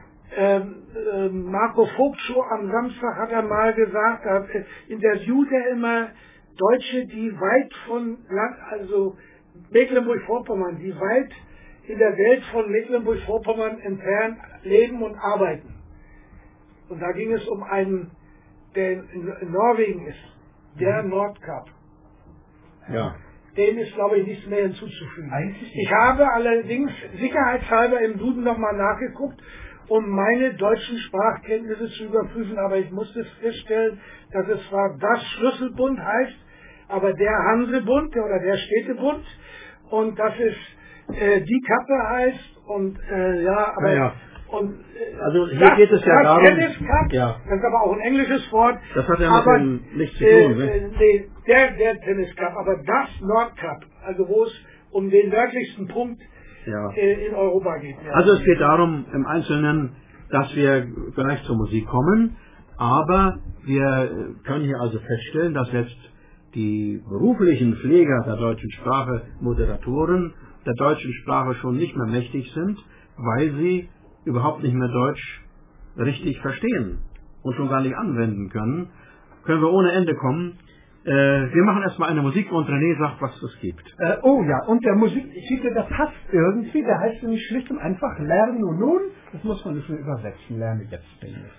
Marco Vogt Show am Samstag hat er mal gesagt, da interviewt er immer Deutsche, die weit von Mecklenburg-Vorpommern, die weit in der Welt von Mecklenburg-Vorpommern entfernt leben und arbeiten. Und da ging es um einen, der in Norwegen ist, der Nordkap. Ja. Dem ist, glaube ich, nichts mehr hinzuzufügen. Ich habe allerdings sicherheitshalber im Duden nochmal nachgeguckt, um meine deutschen Sprachkenntnisse zu überprüfen, aber ich musste feststellen, dass es zwar das Schlüsselbund heißt, aber der Hansebund oder der Städtebund und dass es die Kappe heißt und Und, also hier geht es ja darum, Tennis Cup, das ist aber auch ein englisches Wort. Das hat ja mit dem nichts zu tun, der Tennis Cup, aber das Nordcup, also wo es um den nördlichsten Punkt in Europa geht. Ja. Also es geht darum im Einzelnen, dass wir gleich zur Musik kommen, aber wir können hier also feststellen, dass jetzt die beruflichen Pfleger der deutschen Sprache, Moderatoren der deutschen Sprache schon nicht mehr mächtig sind, weil sie überhaupt nicht mehr Deutsch richtig verstehen und schon gar nicht anwenden können. Können wir ohne Ende kommen. Wir machen erstmal eine Musik und René sagt, was es gibt. Und der Musiktitel, der passt irgendwie, der heißt nämlich schlicht und einfach Lernen und nun. Das muss man nicht mehr übersetzen, lerne jetzt Englisch.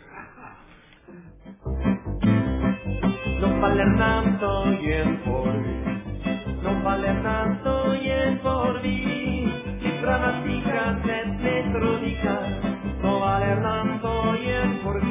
Non vale tanto y en por non vale tanto y en por grammatica et metronica non vale tanto y en por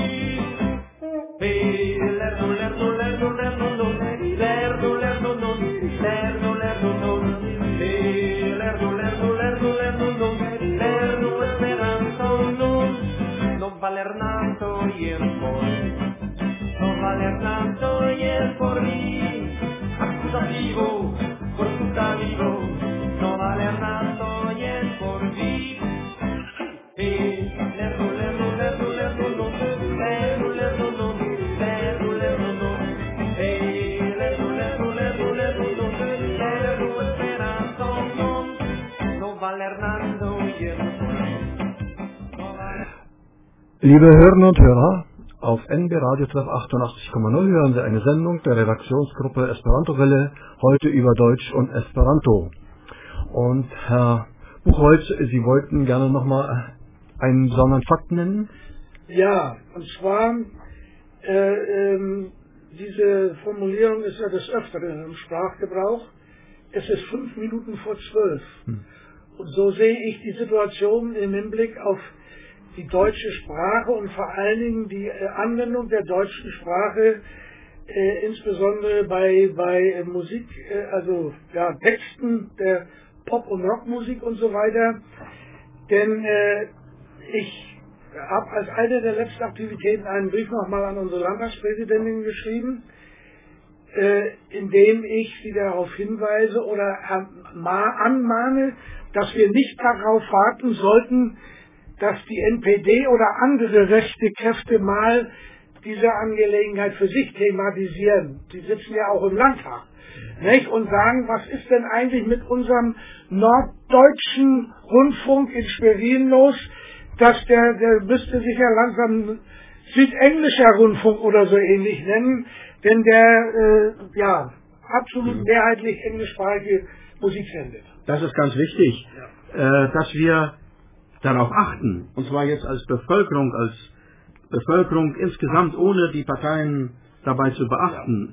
lerno lerno lerno lerno non lerno lerno non lerno lerno non lerno lerno lerno lerno non lerno esperanto non vale tanto y en por non vale tanto y el por mí acusativo por putativo no vale tanto y el por mí lerno lerno lerno lerno no lerno lerno no lerno lerno no lerno lerno lerno lerno no lerno esperanto no vale tanto y el por mí no vale. Liebe Hörerinnen und Hörer, auf NB Radio 88,0 hören Sie eine Sendung der Redaktionsgruppe Esperanto-Welle, heute über Deutsch und Esperanto. Und Herr Buchholz, Sie wollten gerne nochmal einen besonderen Fakt nennen? Ja, und zwar, diese Formulierung ist ja des Öfteren im Sprachgebrauch. Es ist 5 Minuten vor 12. Und so sehe ich die Situation im Hinblick auf die deutsche Sprache und vor allen Dingen die Anwendung der deutschen Sprache, insbesondere bei Musik, Texten der Pop- und Rockmusik und so weiter. Denn ich habe als eine der letzten Aktivitäten einen Brief nochmal an unsere Landtagspräsidentin geschrieben, in dem ich sie darauf hinweise oder anmahne, dass wir nicht darauf warten sollten, dass die NPD oder andere rechte Kräfte mal diese Angelegenheit für sich thematisieren. Die sitzen ja auch im Landtag. Nicht? Und sagen, was ist denn eigentlich mit unserem norddeutschen Rundfunk in Schwerin los? Dass der müsste sich ja langsam südenglischer Rundfunk oder so ähnlich nennen, denn der absolut mehrheitlich englischsprachige Musik sendet. Das ist ganz wichtig, dass wir darauf achten, und zwar jetzt als Bevölkerung, als Bevölkerung insgesamt, ohne die Parteien dabei zu beachten,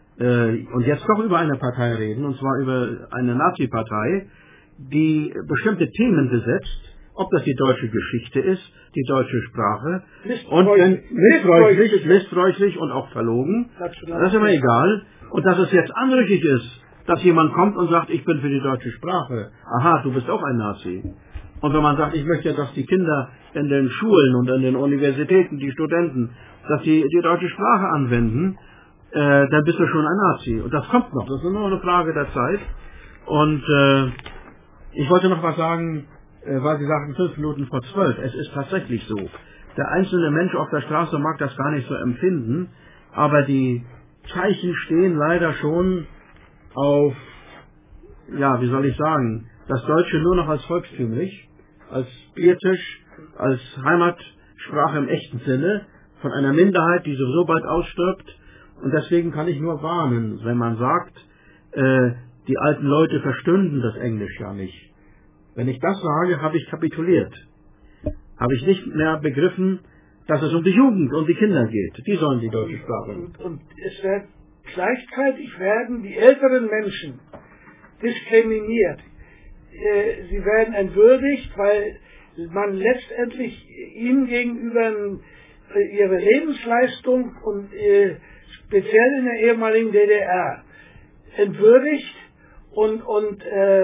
und jetzt doch über eine Partei reden, und zwar über eine Nazi-Partei, die bestimmte Themen besetzt, ob das die deutsche Geschichte ist, die deutsche Sprache, und missbräuchlich und auch verlogen, das ist immer egal, und dass es jetzt anrüchig ist, dass jemand kommt und sagt, ich bin für die deutsche Sprache, aha, du bist auch ein Nazi. Und wenn man sagt, ich möchte, dass die Kinder in den Schulen und in den Universitäten, die Studenten, dass sie die deutsche Sprache anwenden, dann bist du schon ein Nazi. Und das kommt noch, das ist nur eine Frage der Zeit. Und ich wollte noch was sagen, weil Sie sagten 5 Minuten vor 12. Es ist tatsächlich so. Der einzelne Mensch auf der Straße mag das gar nicht so empfinden, aber die Zeichen stehen leider schon auf, ja, wie soll ich sagen, das Deutsche nur noch als volkstümlich, als Biertisch, als Heimatsprache im echten Sinne, von einer Minderheit, die sowieso bald ausstirbt. Und deswegen kann ich nur warnen, wenn man sagt, die alten Leute verstünden das Englisch ja nicht. Wenn ich das sage, habe ich kapituliert. Habe ich nicht mehr begriffen, dass es um die Jugend, um die Kinder geht. Die sollen die deutsche Sprache. Und es wird gleichzeitig werden die älteren Menschen diskriminiert. Sie werden entwürdigt, weil man letztendlich ihnen gegenüber ihre Lebensleistung und speziell in der ehemaligen DDR entwürdigt und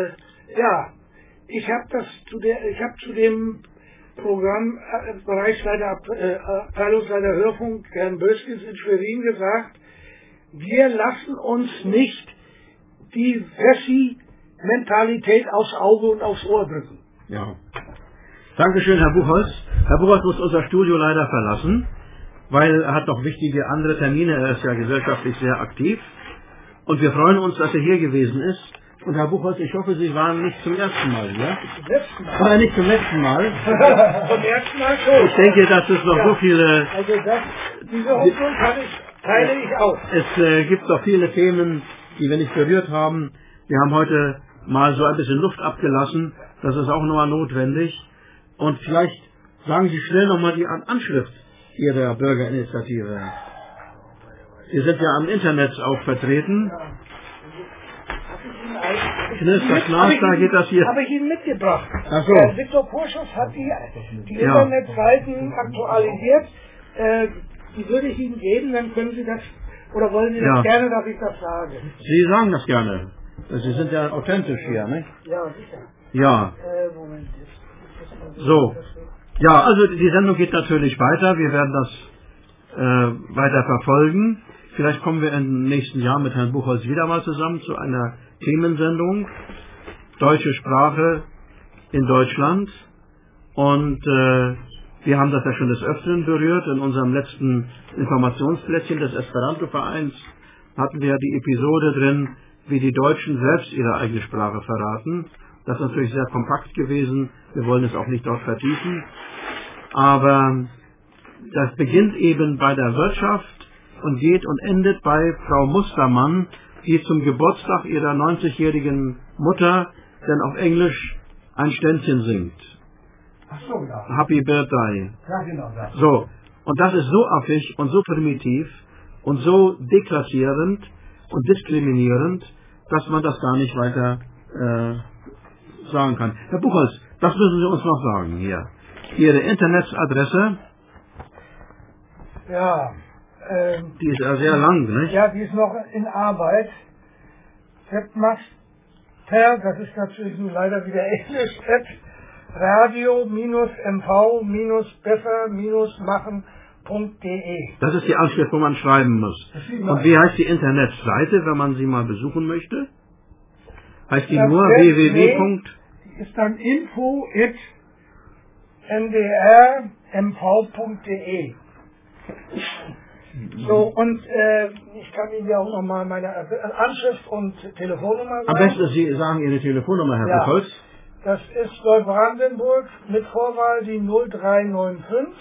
ja, ich habe zu dem Programm Bereichsleiter Abteilungsleiter Hörfunk Herrn Böskens in Schwerin gesagt, wir lassen uns nicht die Wessi-Mentalität aufs Auge und aufs Ohr drücken. Ja. Dankeschön, Herr Buchholz. Herr Buchholz muss unser Studio leider verlassen, weil er hat noch wichtige andere Termine. Er ist ja gesellschaftlich sehr aktiv. Und wir freuen uns, dass er hier gewesen ist. Und Herr Buchholz, ich hoffe, Sie waren nicht zum ersten Mal, ja? Zum letzten Mal. Nicht zum letzten Mal. Zum ersten Mal schon. Ich denke, dass es noch so viele... Also diese Hoffnung teile ich auch. Es gibt noch viele Themen, die wir nicht berührt haben. Wir haben heute mal so ein bisschen Luft abgelassen. Das ist auch nochmal notwendig. Und vielleicht sagen Sie schnell nochmal die Anschrift Ihrer Bürgerinitiative. Sie sind ja am Internet auch vertreten. Da geht das hier. Habe ich Ihnen mitgebracht. Ach so. Viktor Purschus hat die Internetseiten aktualisiert. Die würde ich Ihnen geben, dann können Sie das, oder wollen Sie das gerne, dass ich das sage? Sie sagen das gerne. Sie sind ja authentisch hier, nicht? Ja, sicher. Ja. Moment. So. Ja, also die Sendung geht natürlich weiter. Wir werden das weiter verfolgen. Vielleicht kommen wir im nächsten Jahr mit Herrn Buchholz wieder mal zusammen zu einer Themensendung. Deutsche Sprache in Deutschland. Und wir haben das ja schon des Öfteren berührt. In unserem letzten Informationsplättchen des Esperanto-Vereins hatten wir die Episode drin, wie die Deutschen selbst ihre eigene Sprache verraten. Das ist natürlich sehr kompakt gewesen. Wir wollen es auch nicht dort vertiefen. Aber das beginnt eben bei der Wirtschaft und geht und endet bei Frau Mustermann, die zum Geburtstag ihrer 90-jährigen Mutter dann auf Englisch ein Ständchen singt. Ach so, ja. Happy Birthday. Ja, genau. Ja. So. Und das ist so affig und so primitiv und so deklassierend und diskriminierend, dass man das gar nicht weiter sagen kann. Herr Buchholz, das müssen Sie uns noch sagen hier. Ihre Internetadresse? Ja. Die ist ja sehr lang, nicht? Ja, die ist noch in Arbeit. Webmaster, das ist natürlich nun leider wieder Englisch, radio-mv-besser-machen.de. Das ist die Anschrift, wo man schreiben muss. Und wie heißt die Internetseite, wenn man sie mal besuchen möchte? Heißt die nur www. Die ist dann info@ndrmv.de. So, und ich kann Ihnen ja auch nochmal meine Anschrift und Telefonnummer sagen. Am besten, Sie sagen Ihre Telefonnummer, Herr Buchholz. Das ist Neubrandenburg mit Vorwahl die 0395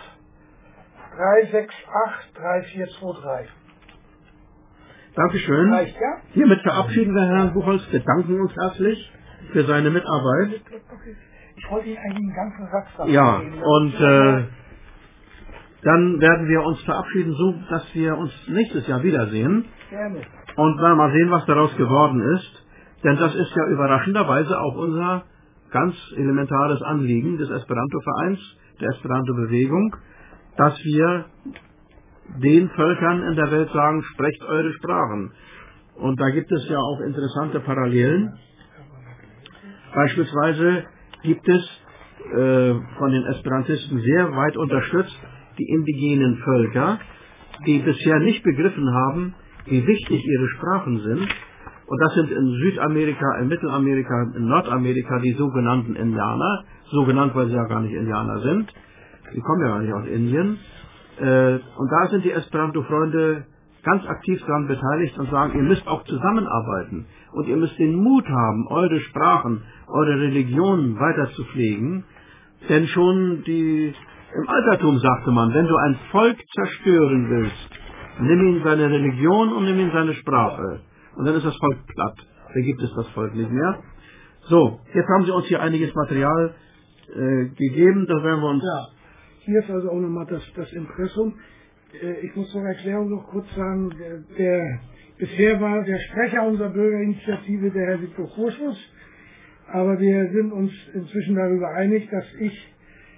368 3423. Dankeschön. Reicht, ja? Hiermit verabschieden wir Herrn Buchholz, bedanken uns herzlich für seine Mitarbeit. Ich wollte Ihnen eigentlich einen ganzen Satz sagen. Ja, und dann werden wir uns verabschieden, so dass wir uns nächstes Jahr wiedersehen. Gerne. Und mal sehen, was daraus geworden ist. Denn das ist ja überraschenderweise auch unser ganz elementares Anliegen des Esperanto-Vereins, der Esperanto-Bewegung, dass wir den Völkern in der Welt sagen, sprecht eure Sprachen. Und da gibt es ja auch interessante Parallelen. Beispielsweise gibt es von den Esperantisten sehr weit unterstützt die indigenen Völker, die bisher nicht begriffen haben, wie wichtig ihre Sprachen sind. Und das sind in Südamerika, in Mittelamerika, in Nordamerika die sogenannten Indianer, so genannt, weil sie ja gar nicht Indianer sind. Die kommen ja gar nicht aus Indien. Und da sind die Esperanto-Freunde ganz aktiv daran beteiligt und sagen, ihr müsst auch zusammenarbeiten und ihr müsst den Mut haben, eure Sprachen, eure Religionen weiter zu pflegen. Denn schon im Altertum sagte man, wenn du ein Volk zerstören willst, nimm ihm seine Religion und nimm ihm seine Sprache. Und dann ist das Volk platt. Dann gibt es das Volk nicht mehr. So, jetzt haben Sie uns hier einiges Material gegeben. Das werden wir uns... Ja, hier ist also auch nochmal das Impressum. Ich muss zur Erklärung noch kurz sagen, bisher war der Sprecher unserer Bürgerinitiative der Herr Viktor Kurschus, aber wir sind uns inzwischen darüber einig, dass ich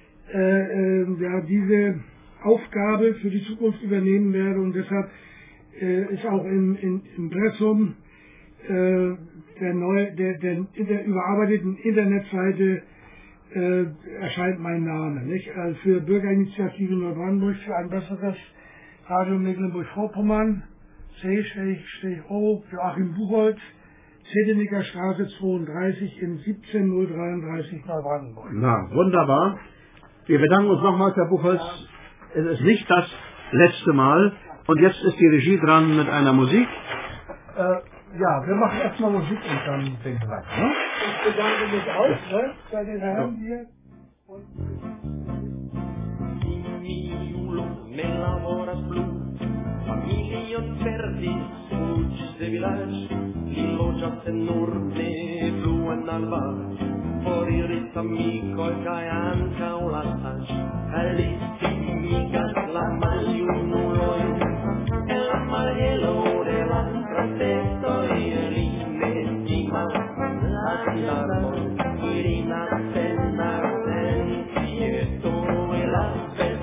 diese Aufgabe für die Zukunft übernehmen werde und deshalb ist auch im Impressum der überarbeiteten Internetseite erscheint mein Name, nicht? Also für Bürgerinitiative Neubrandenburg für ein besseres Radio Mecklenburg-Vorpommern, C-O, Joachim Buchholz, Zedenicker Straße 32 in 17033 Neubrandenburg. Na, wunderbar. Wir bedanken uns nochmals, Herr Buchholz. Ja. Es ist nicht das letzte Mal. Und jetzt ist die Regie dran mit einer Musik. Ja, wir machen erstmal Musik und dann singen wir weiter. Ne? Ich bedanke mich auch, ne, bei den Herren hier. Nella voras blu, familion perdis, fuggis de village, l'illogiat enorme fluen al bar, foriris amico cae anca un lastas, alistigas la maliunuloi, e la malhelo de la trapeto y el inestima, la larmoi, irina pena, quieto e la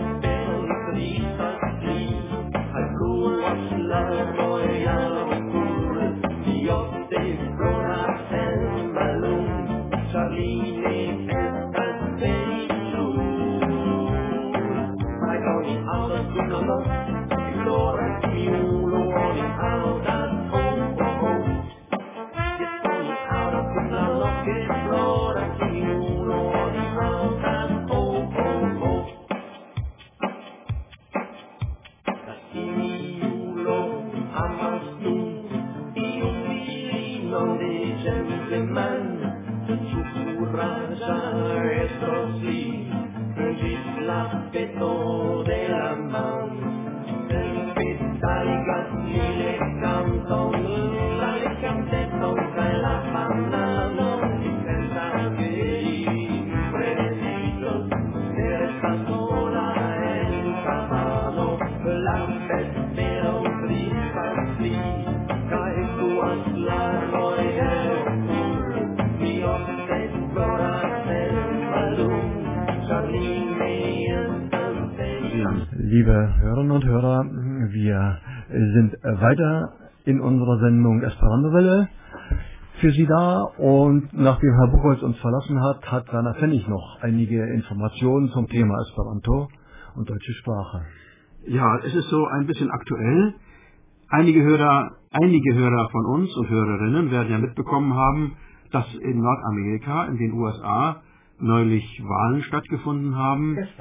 Liebe Hörerinnen und Hörer, wir sind weiter in unserer Sendung Esperanto-Welle für Sie da und nachdem Herr Buchholz uns verlassen hat, hat Werner Pfennig noch einige Informationen zum Thema Esperanto und deutsche Sprache. Ja, es ist so ein bisschen aktuell. Einige Hörer von uns und Hörerinnen werden ja mitbekommen haben, dass in Nordamerika, in den USA, neulich Wahlen stattgefunden haben. Gestern.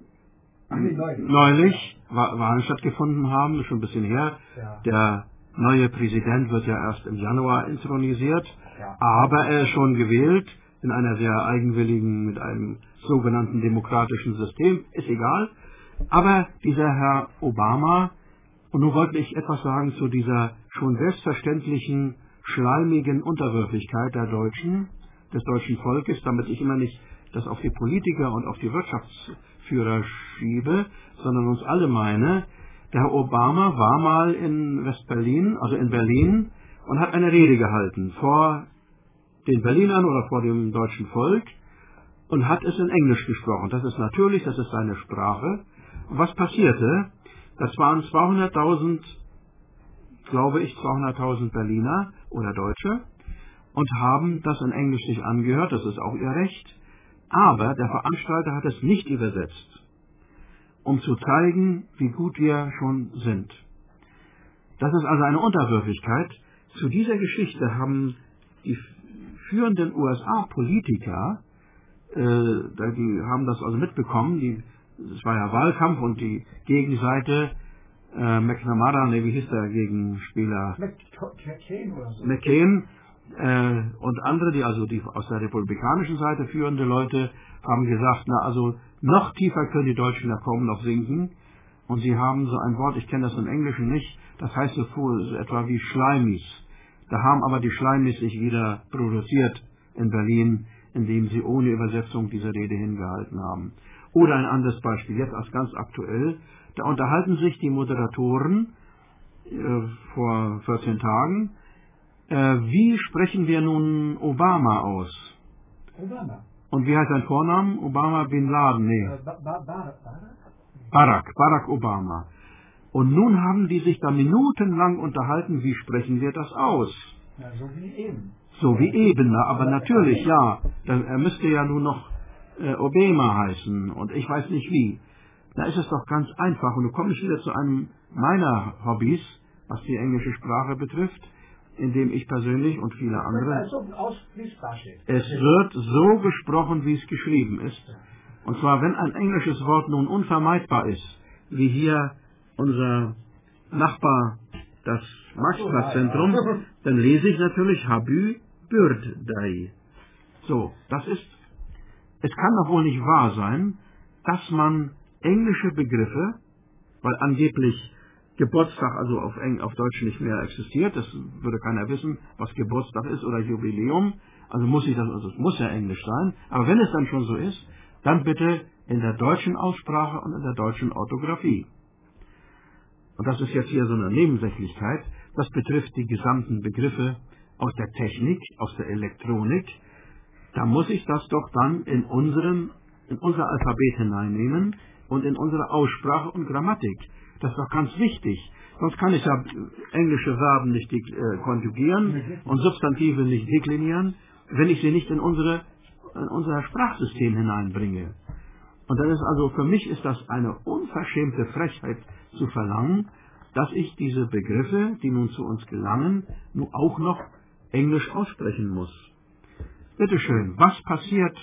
Neulich Wahlen stattgefunden haben, ist schon ein bisschen her. Ja. Der neue Präsident wird ja erst im Januar intronisiert, ja. Aber er ist schon gewählt in einer sehr eigenwilligen, mit einem sogenannten demokratischen System, ist egal. Aber dieser Herr Obama, und nun wollte ich etwas sagen zu dieser schon selbstverständlichen, schleimigen Unterwürfigkeit der Deutschen des deutschen Volkes, damit ich immer nicht das auf die Politiker und auf die Wirtschaftsführer schiebe, sondern uns alle meine. Der Herr Obama war mal in Westberlin, also in Berlin, und hat eine Rede gehalten vor den Berlinern oder vor dem deutschen Volk und hat es in Englisch gesprochen. Das ist natürlich, das ist seine Sprache. Und was passierte? Das waren 200.000, glaube ich, 200.000 Berliner oder Deutsche und haben das in Englisch sich angehört, das ist auch ihr Recht. Aber der Veranstalter hat es nicht übersetzt, um zu zeigen, wie gut wir schon sind. Das ist also eine Unterwürfigkeit. Zu dieser Geschichte haben die führenden USA-Politiker, die haben das also mitbekommen, es war ja Wahlkampf und die Gegenseite, McNamara, wie hieß der Gegenspieler? McCain und andere, die aus der republikanischen Seite führende Leute, haben gesagt, na also noch tiefer können die Deutschen da kommen, noch sinken. Und sie haben so ein Wort, ich kenne das im Englischen nicht, das heißt so etwa wie Schleimis. Da haben aber die Schleimis sich wieder produziert in Berlin, indem sie ohne Übersetzung diese Rede hingehalten haben. Oder ein anderes Beispiel, jetzt als ganz aktuell, da unterhalten sich die Moderatoren vor 14 Tagen, wie sprechen wir nun Obama aus? Obama. Und wie heißt sein Vornamen? Obama Bin Laden? Nee. Barack Obama. Und nun haben die sich da minutenlang unterhalten, wie sprechen wir das aus? Ja, so wie eben. So wie eben, aber natürlich, ja. Er müsste ja nun noch Obama heißen und ich weiß nicht wie. Da ist es doch ganz einfach und du kommst wieder zu einem meiner Hobbys, was die englische Sprache betrifft, in dem ich persönlich und viele andere... Es wird so gesprochen, wie es geschrieben ist. Und zwar, wenn ein englisches Wort nun unvermeidbar ist, wie hier unser Nachbar, das Marktplatzzentrum, dann lese ich natürlich Habü Birthday. So, es kann doch wohl nicht wahr sein, dass man englische Begriffe, weil angeblich Geburtstag also auf Deutsch nicht mehr existiert, das würde keiner wissen, was Geburtstag ist oder Jubiläum, also es muss ja Englisch sein, aber wenn es dann schon so ist, dann bitte in der deutschen Aussprache und in der deutschen Orthographie. Und das ist jetzt hier so eine Nebensächlichkeit, das betrifft die gesamten Begriffe aus der Technik, aus der Elektronik, da muss ich das doch dann in unser Alphabet hineinnehmen und in unsere Aussprache und Grammatik. Das ist doch ganz wichtig. Sonst kann ich ja englische Verben nicht konjugieren und Substantive nicht deklinieren, wenn ich sie nicht in unser Sprachsystem hineinbringe. Und dann ist also, für mich ist das eine unverschämte Frechheit zu verlangen, dass ich diese Begriffe, die nun zu uns gelangen, nun auch noch Englisch aussprechen muss. Bitte schön, was passiert,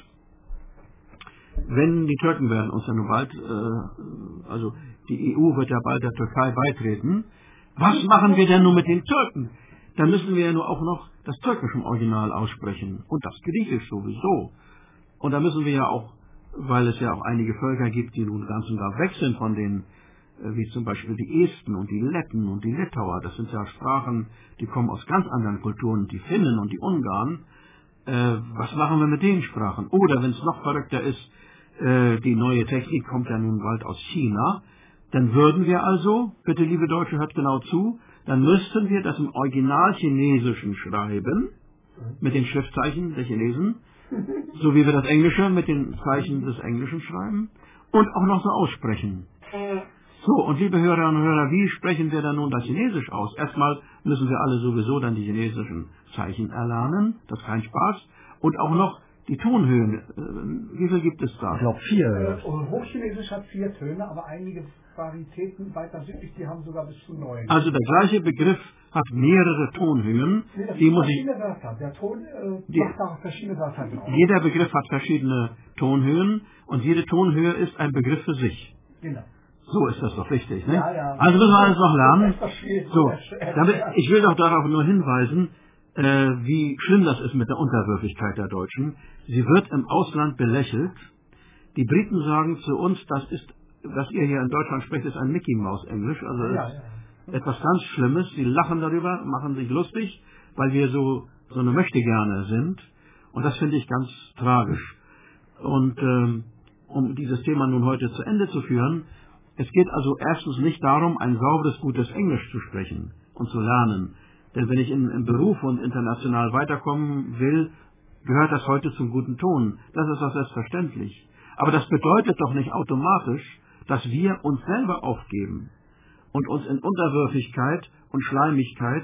wenn die Türken werden uns ja nun bald, also die EU wird ja bald der Türkei beitreten. Was machen wir denn nun mit den Türken? Dann müssen wir ja nur auch noch das Türkische im Original aussprechen und das Griechisch sowieso. Und da müssen wir ja auch, weil es ja auch einige Völker gibt, die nun ganz und gar weg sind von den, wie zum Beispiel die Esten und die Letten und die Litauer. Das sind ja Sprachen, die kommen aus ganz anderen Kulturen, die Finnen und die Ungarn. Was machen wir mit den Sprachen? Oder wenn es noch verrückter ist, die neue Technik kommt ja nun bald aus China, dann würden wir also, bitte liebe Deutsche, hört genau zu, dann müssten wir das im Original Chinesischen schreiben, mit den Schriftzeichen der Chinesen, so wie wir das Englische mit den Zeichen des Englischen schreiben, und auch noch so aussprechen. So, und liebe Hörerinnen und Hörer, wie sprechen wir dann nun das Chinesisch aus? Erstmal müssen wir alle sowieso dann die chinesischen Zeichen erlernen, das ist kein Spaß, und auch noch die Tonhöhen, wie viel gibt es da? Ich glaube 4. Hochchinesisch hat 4 Töne, aber einige Varietäten weiter südlich, die haben sogar bis zu 9. Also der gleiche Begriff hat mehrere Tonhöhen. Die muss ich, Wörter. Der Ton macht auch verschiedene Wörter drauf. Jeder Begriff hat verschiedene Tonhöhen und jede Tonhöhe ist ein Begriff für sich. Genau. So ist das doch richtig, ne? Ja, ja. Also müssen wir alles noch lernen. So, damit, ich will doch darauf nur hinweisen, wie schlimm das ist mit der Unterwürfigkeit der Deutschen. Sie wird im Ausland belächelt. Die Briten sagen zu uns, was ihr hier in Deutschland sprecht, ist ein Mickey-Maus-Englisch. Also etwas ganz Schlimmes. Sie lachen darüber, machen sich lustig, weil wir so eine Möchtegerne sind. Und das finde ich ganz tragisch. Und um dieses Thema nun heute zu Ende zu führen, es geht also erstens nicht darum, ein sauberes, gutes Englisch zu sprechen und zu lernen. Denn wenn ich im Beruf und international weiterkommen will, gehört das heute zum guten Ton. Das ist doch selbstverständlich. Aber das bedeutet doch nicht automatisch, dass wir uns selber aufgeben und uns in Unterwürfigkeit und Schleimigkeit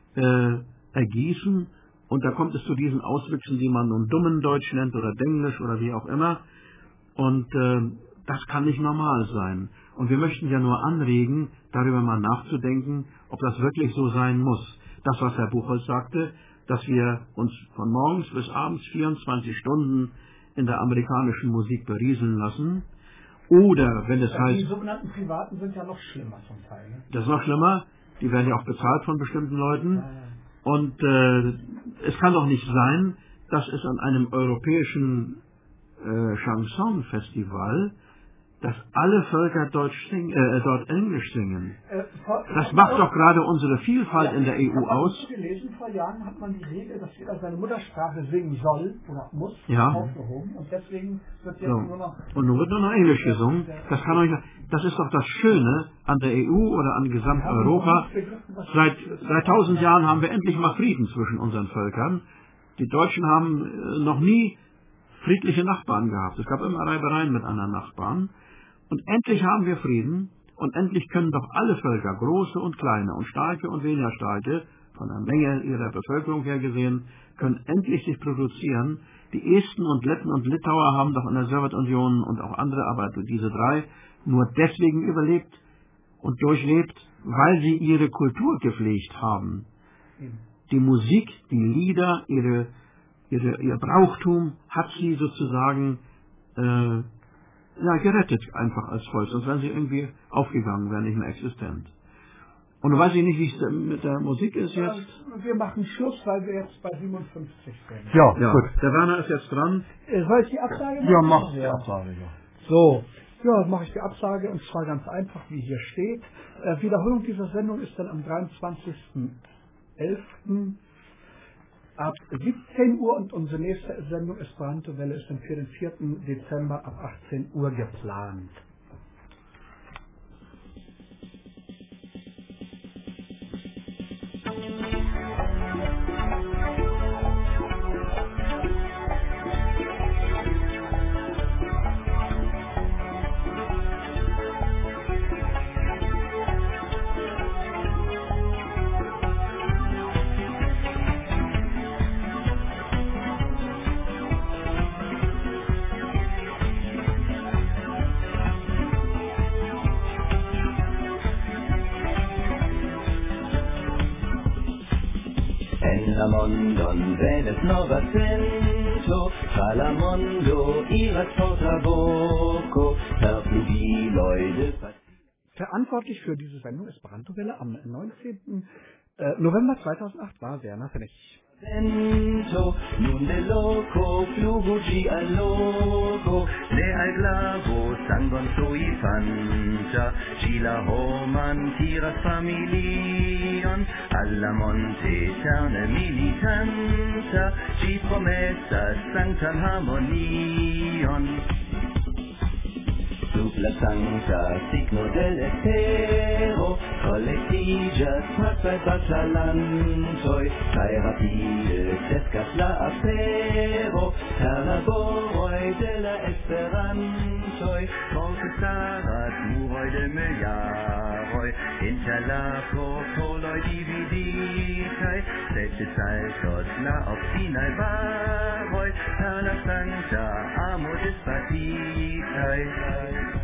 ergießen. Und da kommt es zu diesen Auswüchsen, die man nun dummen Deutsch nennt oder Denglisch oder wie auch immer. Und das kann nicht normal sein. Und wir möchten ja nur anregen, darüber mal nachzudenken, ob das wirklich so sein muss. Das, was Herr Buchholz sagte, dass wir uns von morgens bis abends 24 Stunden in der amerikanischen Musik berieseln lassen. Oder, wenn es heißt... Die sogenannten Privaten sind ja noch schlimmer zum Teil. Ne? Das ist noch schlimmer. Die werden ja auch bezahlt von bestimmten Leuten. Und es kann doch nicht sein, dass es an einem europäischen Chanson-Festival, dass alle Völker dort Englisch singen. Das macht doch gerade unsere Vielfalt in der EU aus. Gelesen, vor Jahren hat man die Regel, dass jeder seine Muttersprache singen soll oder muss, aufgehoben. Und deswegen wird jetzt nur noch... Und nun wird nur noch Englisch gesungen. Das kann doch nicht... Das ist doch das Schöne an der EU oder an Gesamteuropa. Seit 1000 Jahren haben wir endlich mal Frieden zwischen unseren Völkern. Die Deutschen haben noch nie friedliche Nachbarn gehabt. Es gab immer Reibereien mit anderen Nachbarn. Und endlich haben wir Frieden und endlich können doch alle Völker, große und kleine und starke und weniger starke, von der Menge ihrer Bevölkerung her gesehen, können endlich sich produzieren. Die Esten und Letten und Litauer haben doch in der Sowjetunion und auch andere, aber diese drei, nur deswegen überlebt und durchlebt, weil sie ihre Kultur gepflegt haben. Die Musik, die Lieder, ihr Brauchtum hat sie sozusagen gerettet einfach als Volk, sonst wären sie irgendwie aufgegangen, wären nicht mehr existent. Und du weißt nicht, wie es mit der Musik ist jetzt? Wir machen Schluss, weil wir jetzt bei 57 sind. Ja, Ja, gut. der Werner ist jetzt dran. Soll ich die Absage machen? Ja, mach die Absage, ja. So, ja, mache ich die Absage und zwar ganz einfach, wie hier steht. Wiederholung dieser Sendung ist dann am 23.11. ab 17 Uhr und unsere nächste Sendung Esperanto-Welle ist dann für den 4. Dezember ab 18 Uhr geplant. Mondon, venes nova cento, tra la mondo iras porta voco, per flugiloi de Verantwortlich für diese Sendung Esperanto-Welle am 19. November 2008 war Werner Fenech. Cento, nun de loco, flugugi al loco, le al glavo, sangon sui fanta, gila homan tiras familion, alla monte eterne militanta, ci promessas sanctam harmonion. Sub la sancta signo del estero, collectigas pace batalantoi, cae rapide cescas la afero, per laboroi de la esperantoi, conquistarat muroi de miliaroi, inter la popoloi dividitai, sed saltos la obstinae varoi, per la sancta amo dispatitai.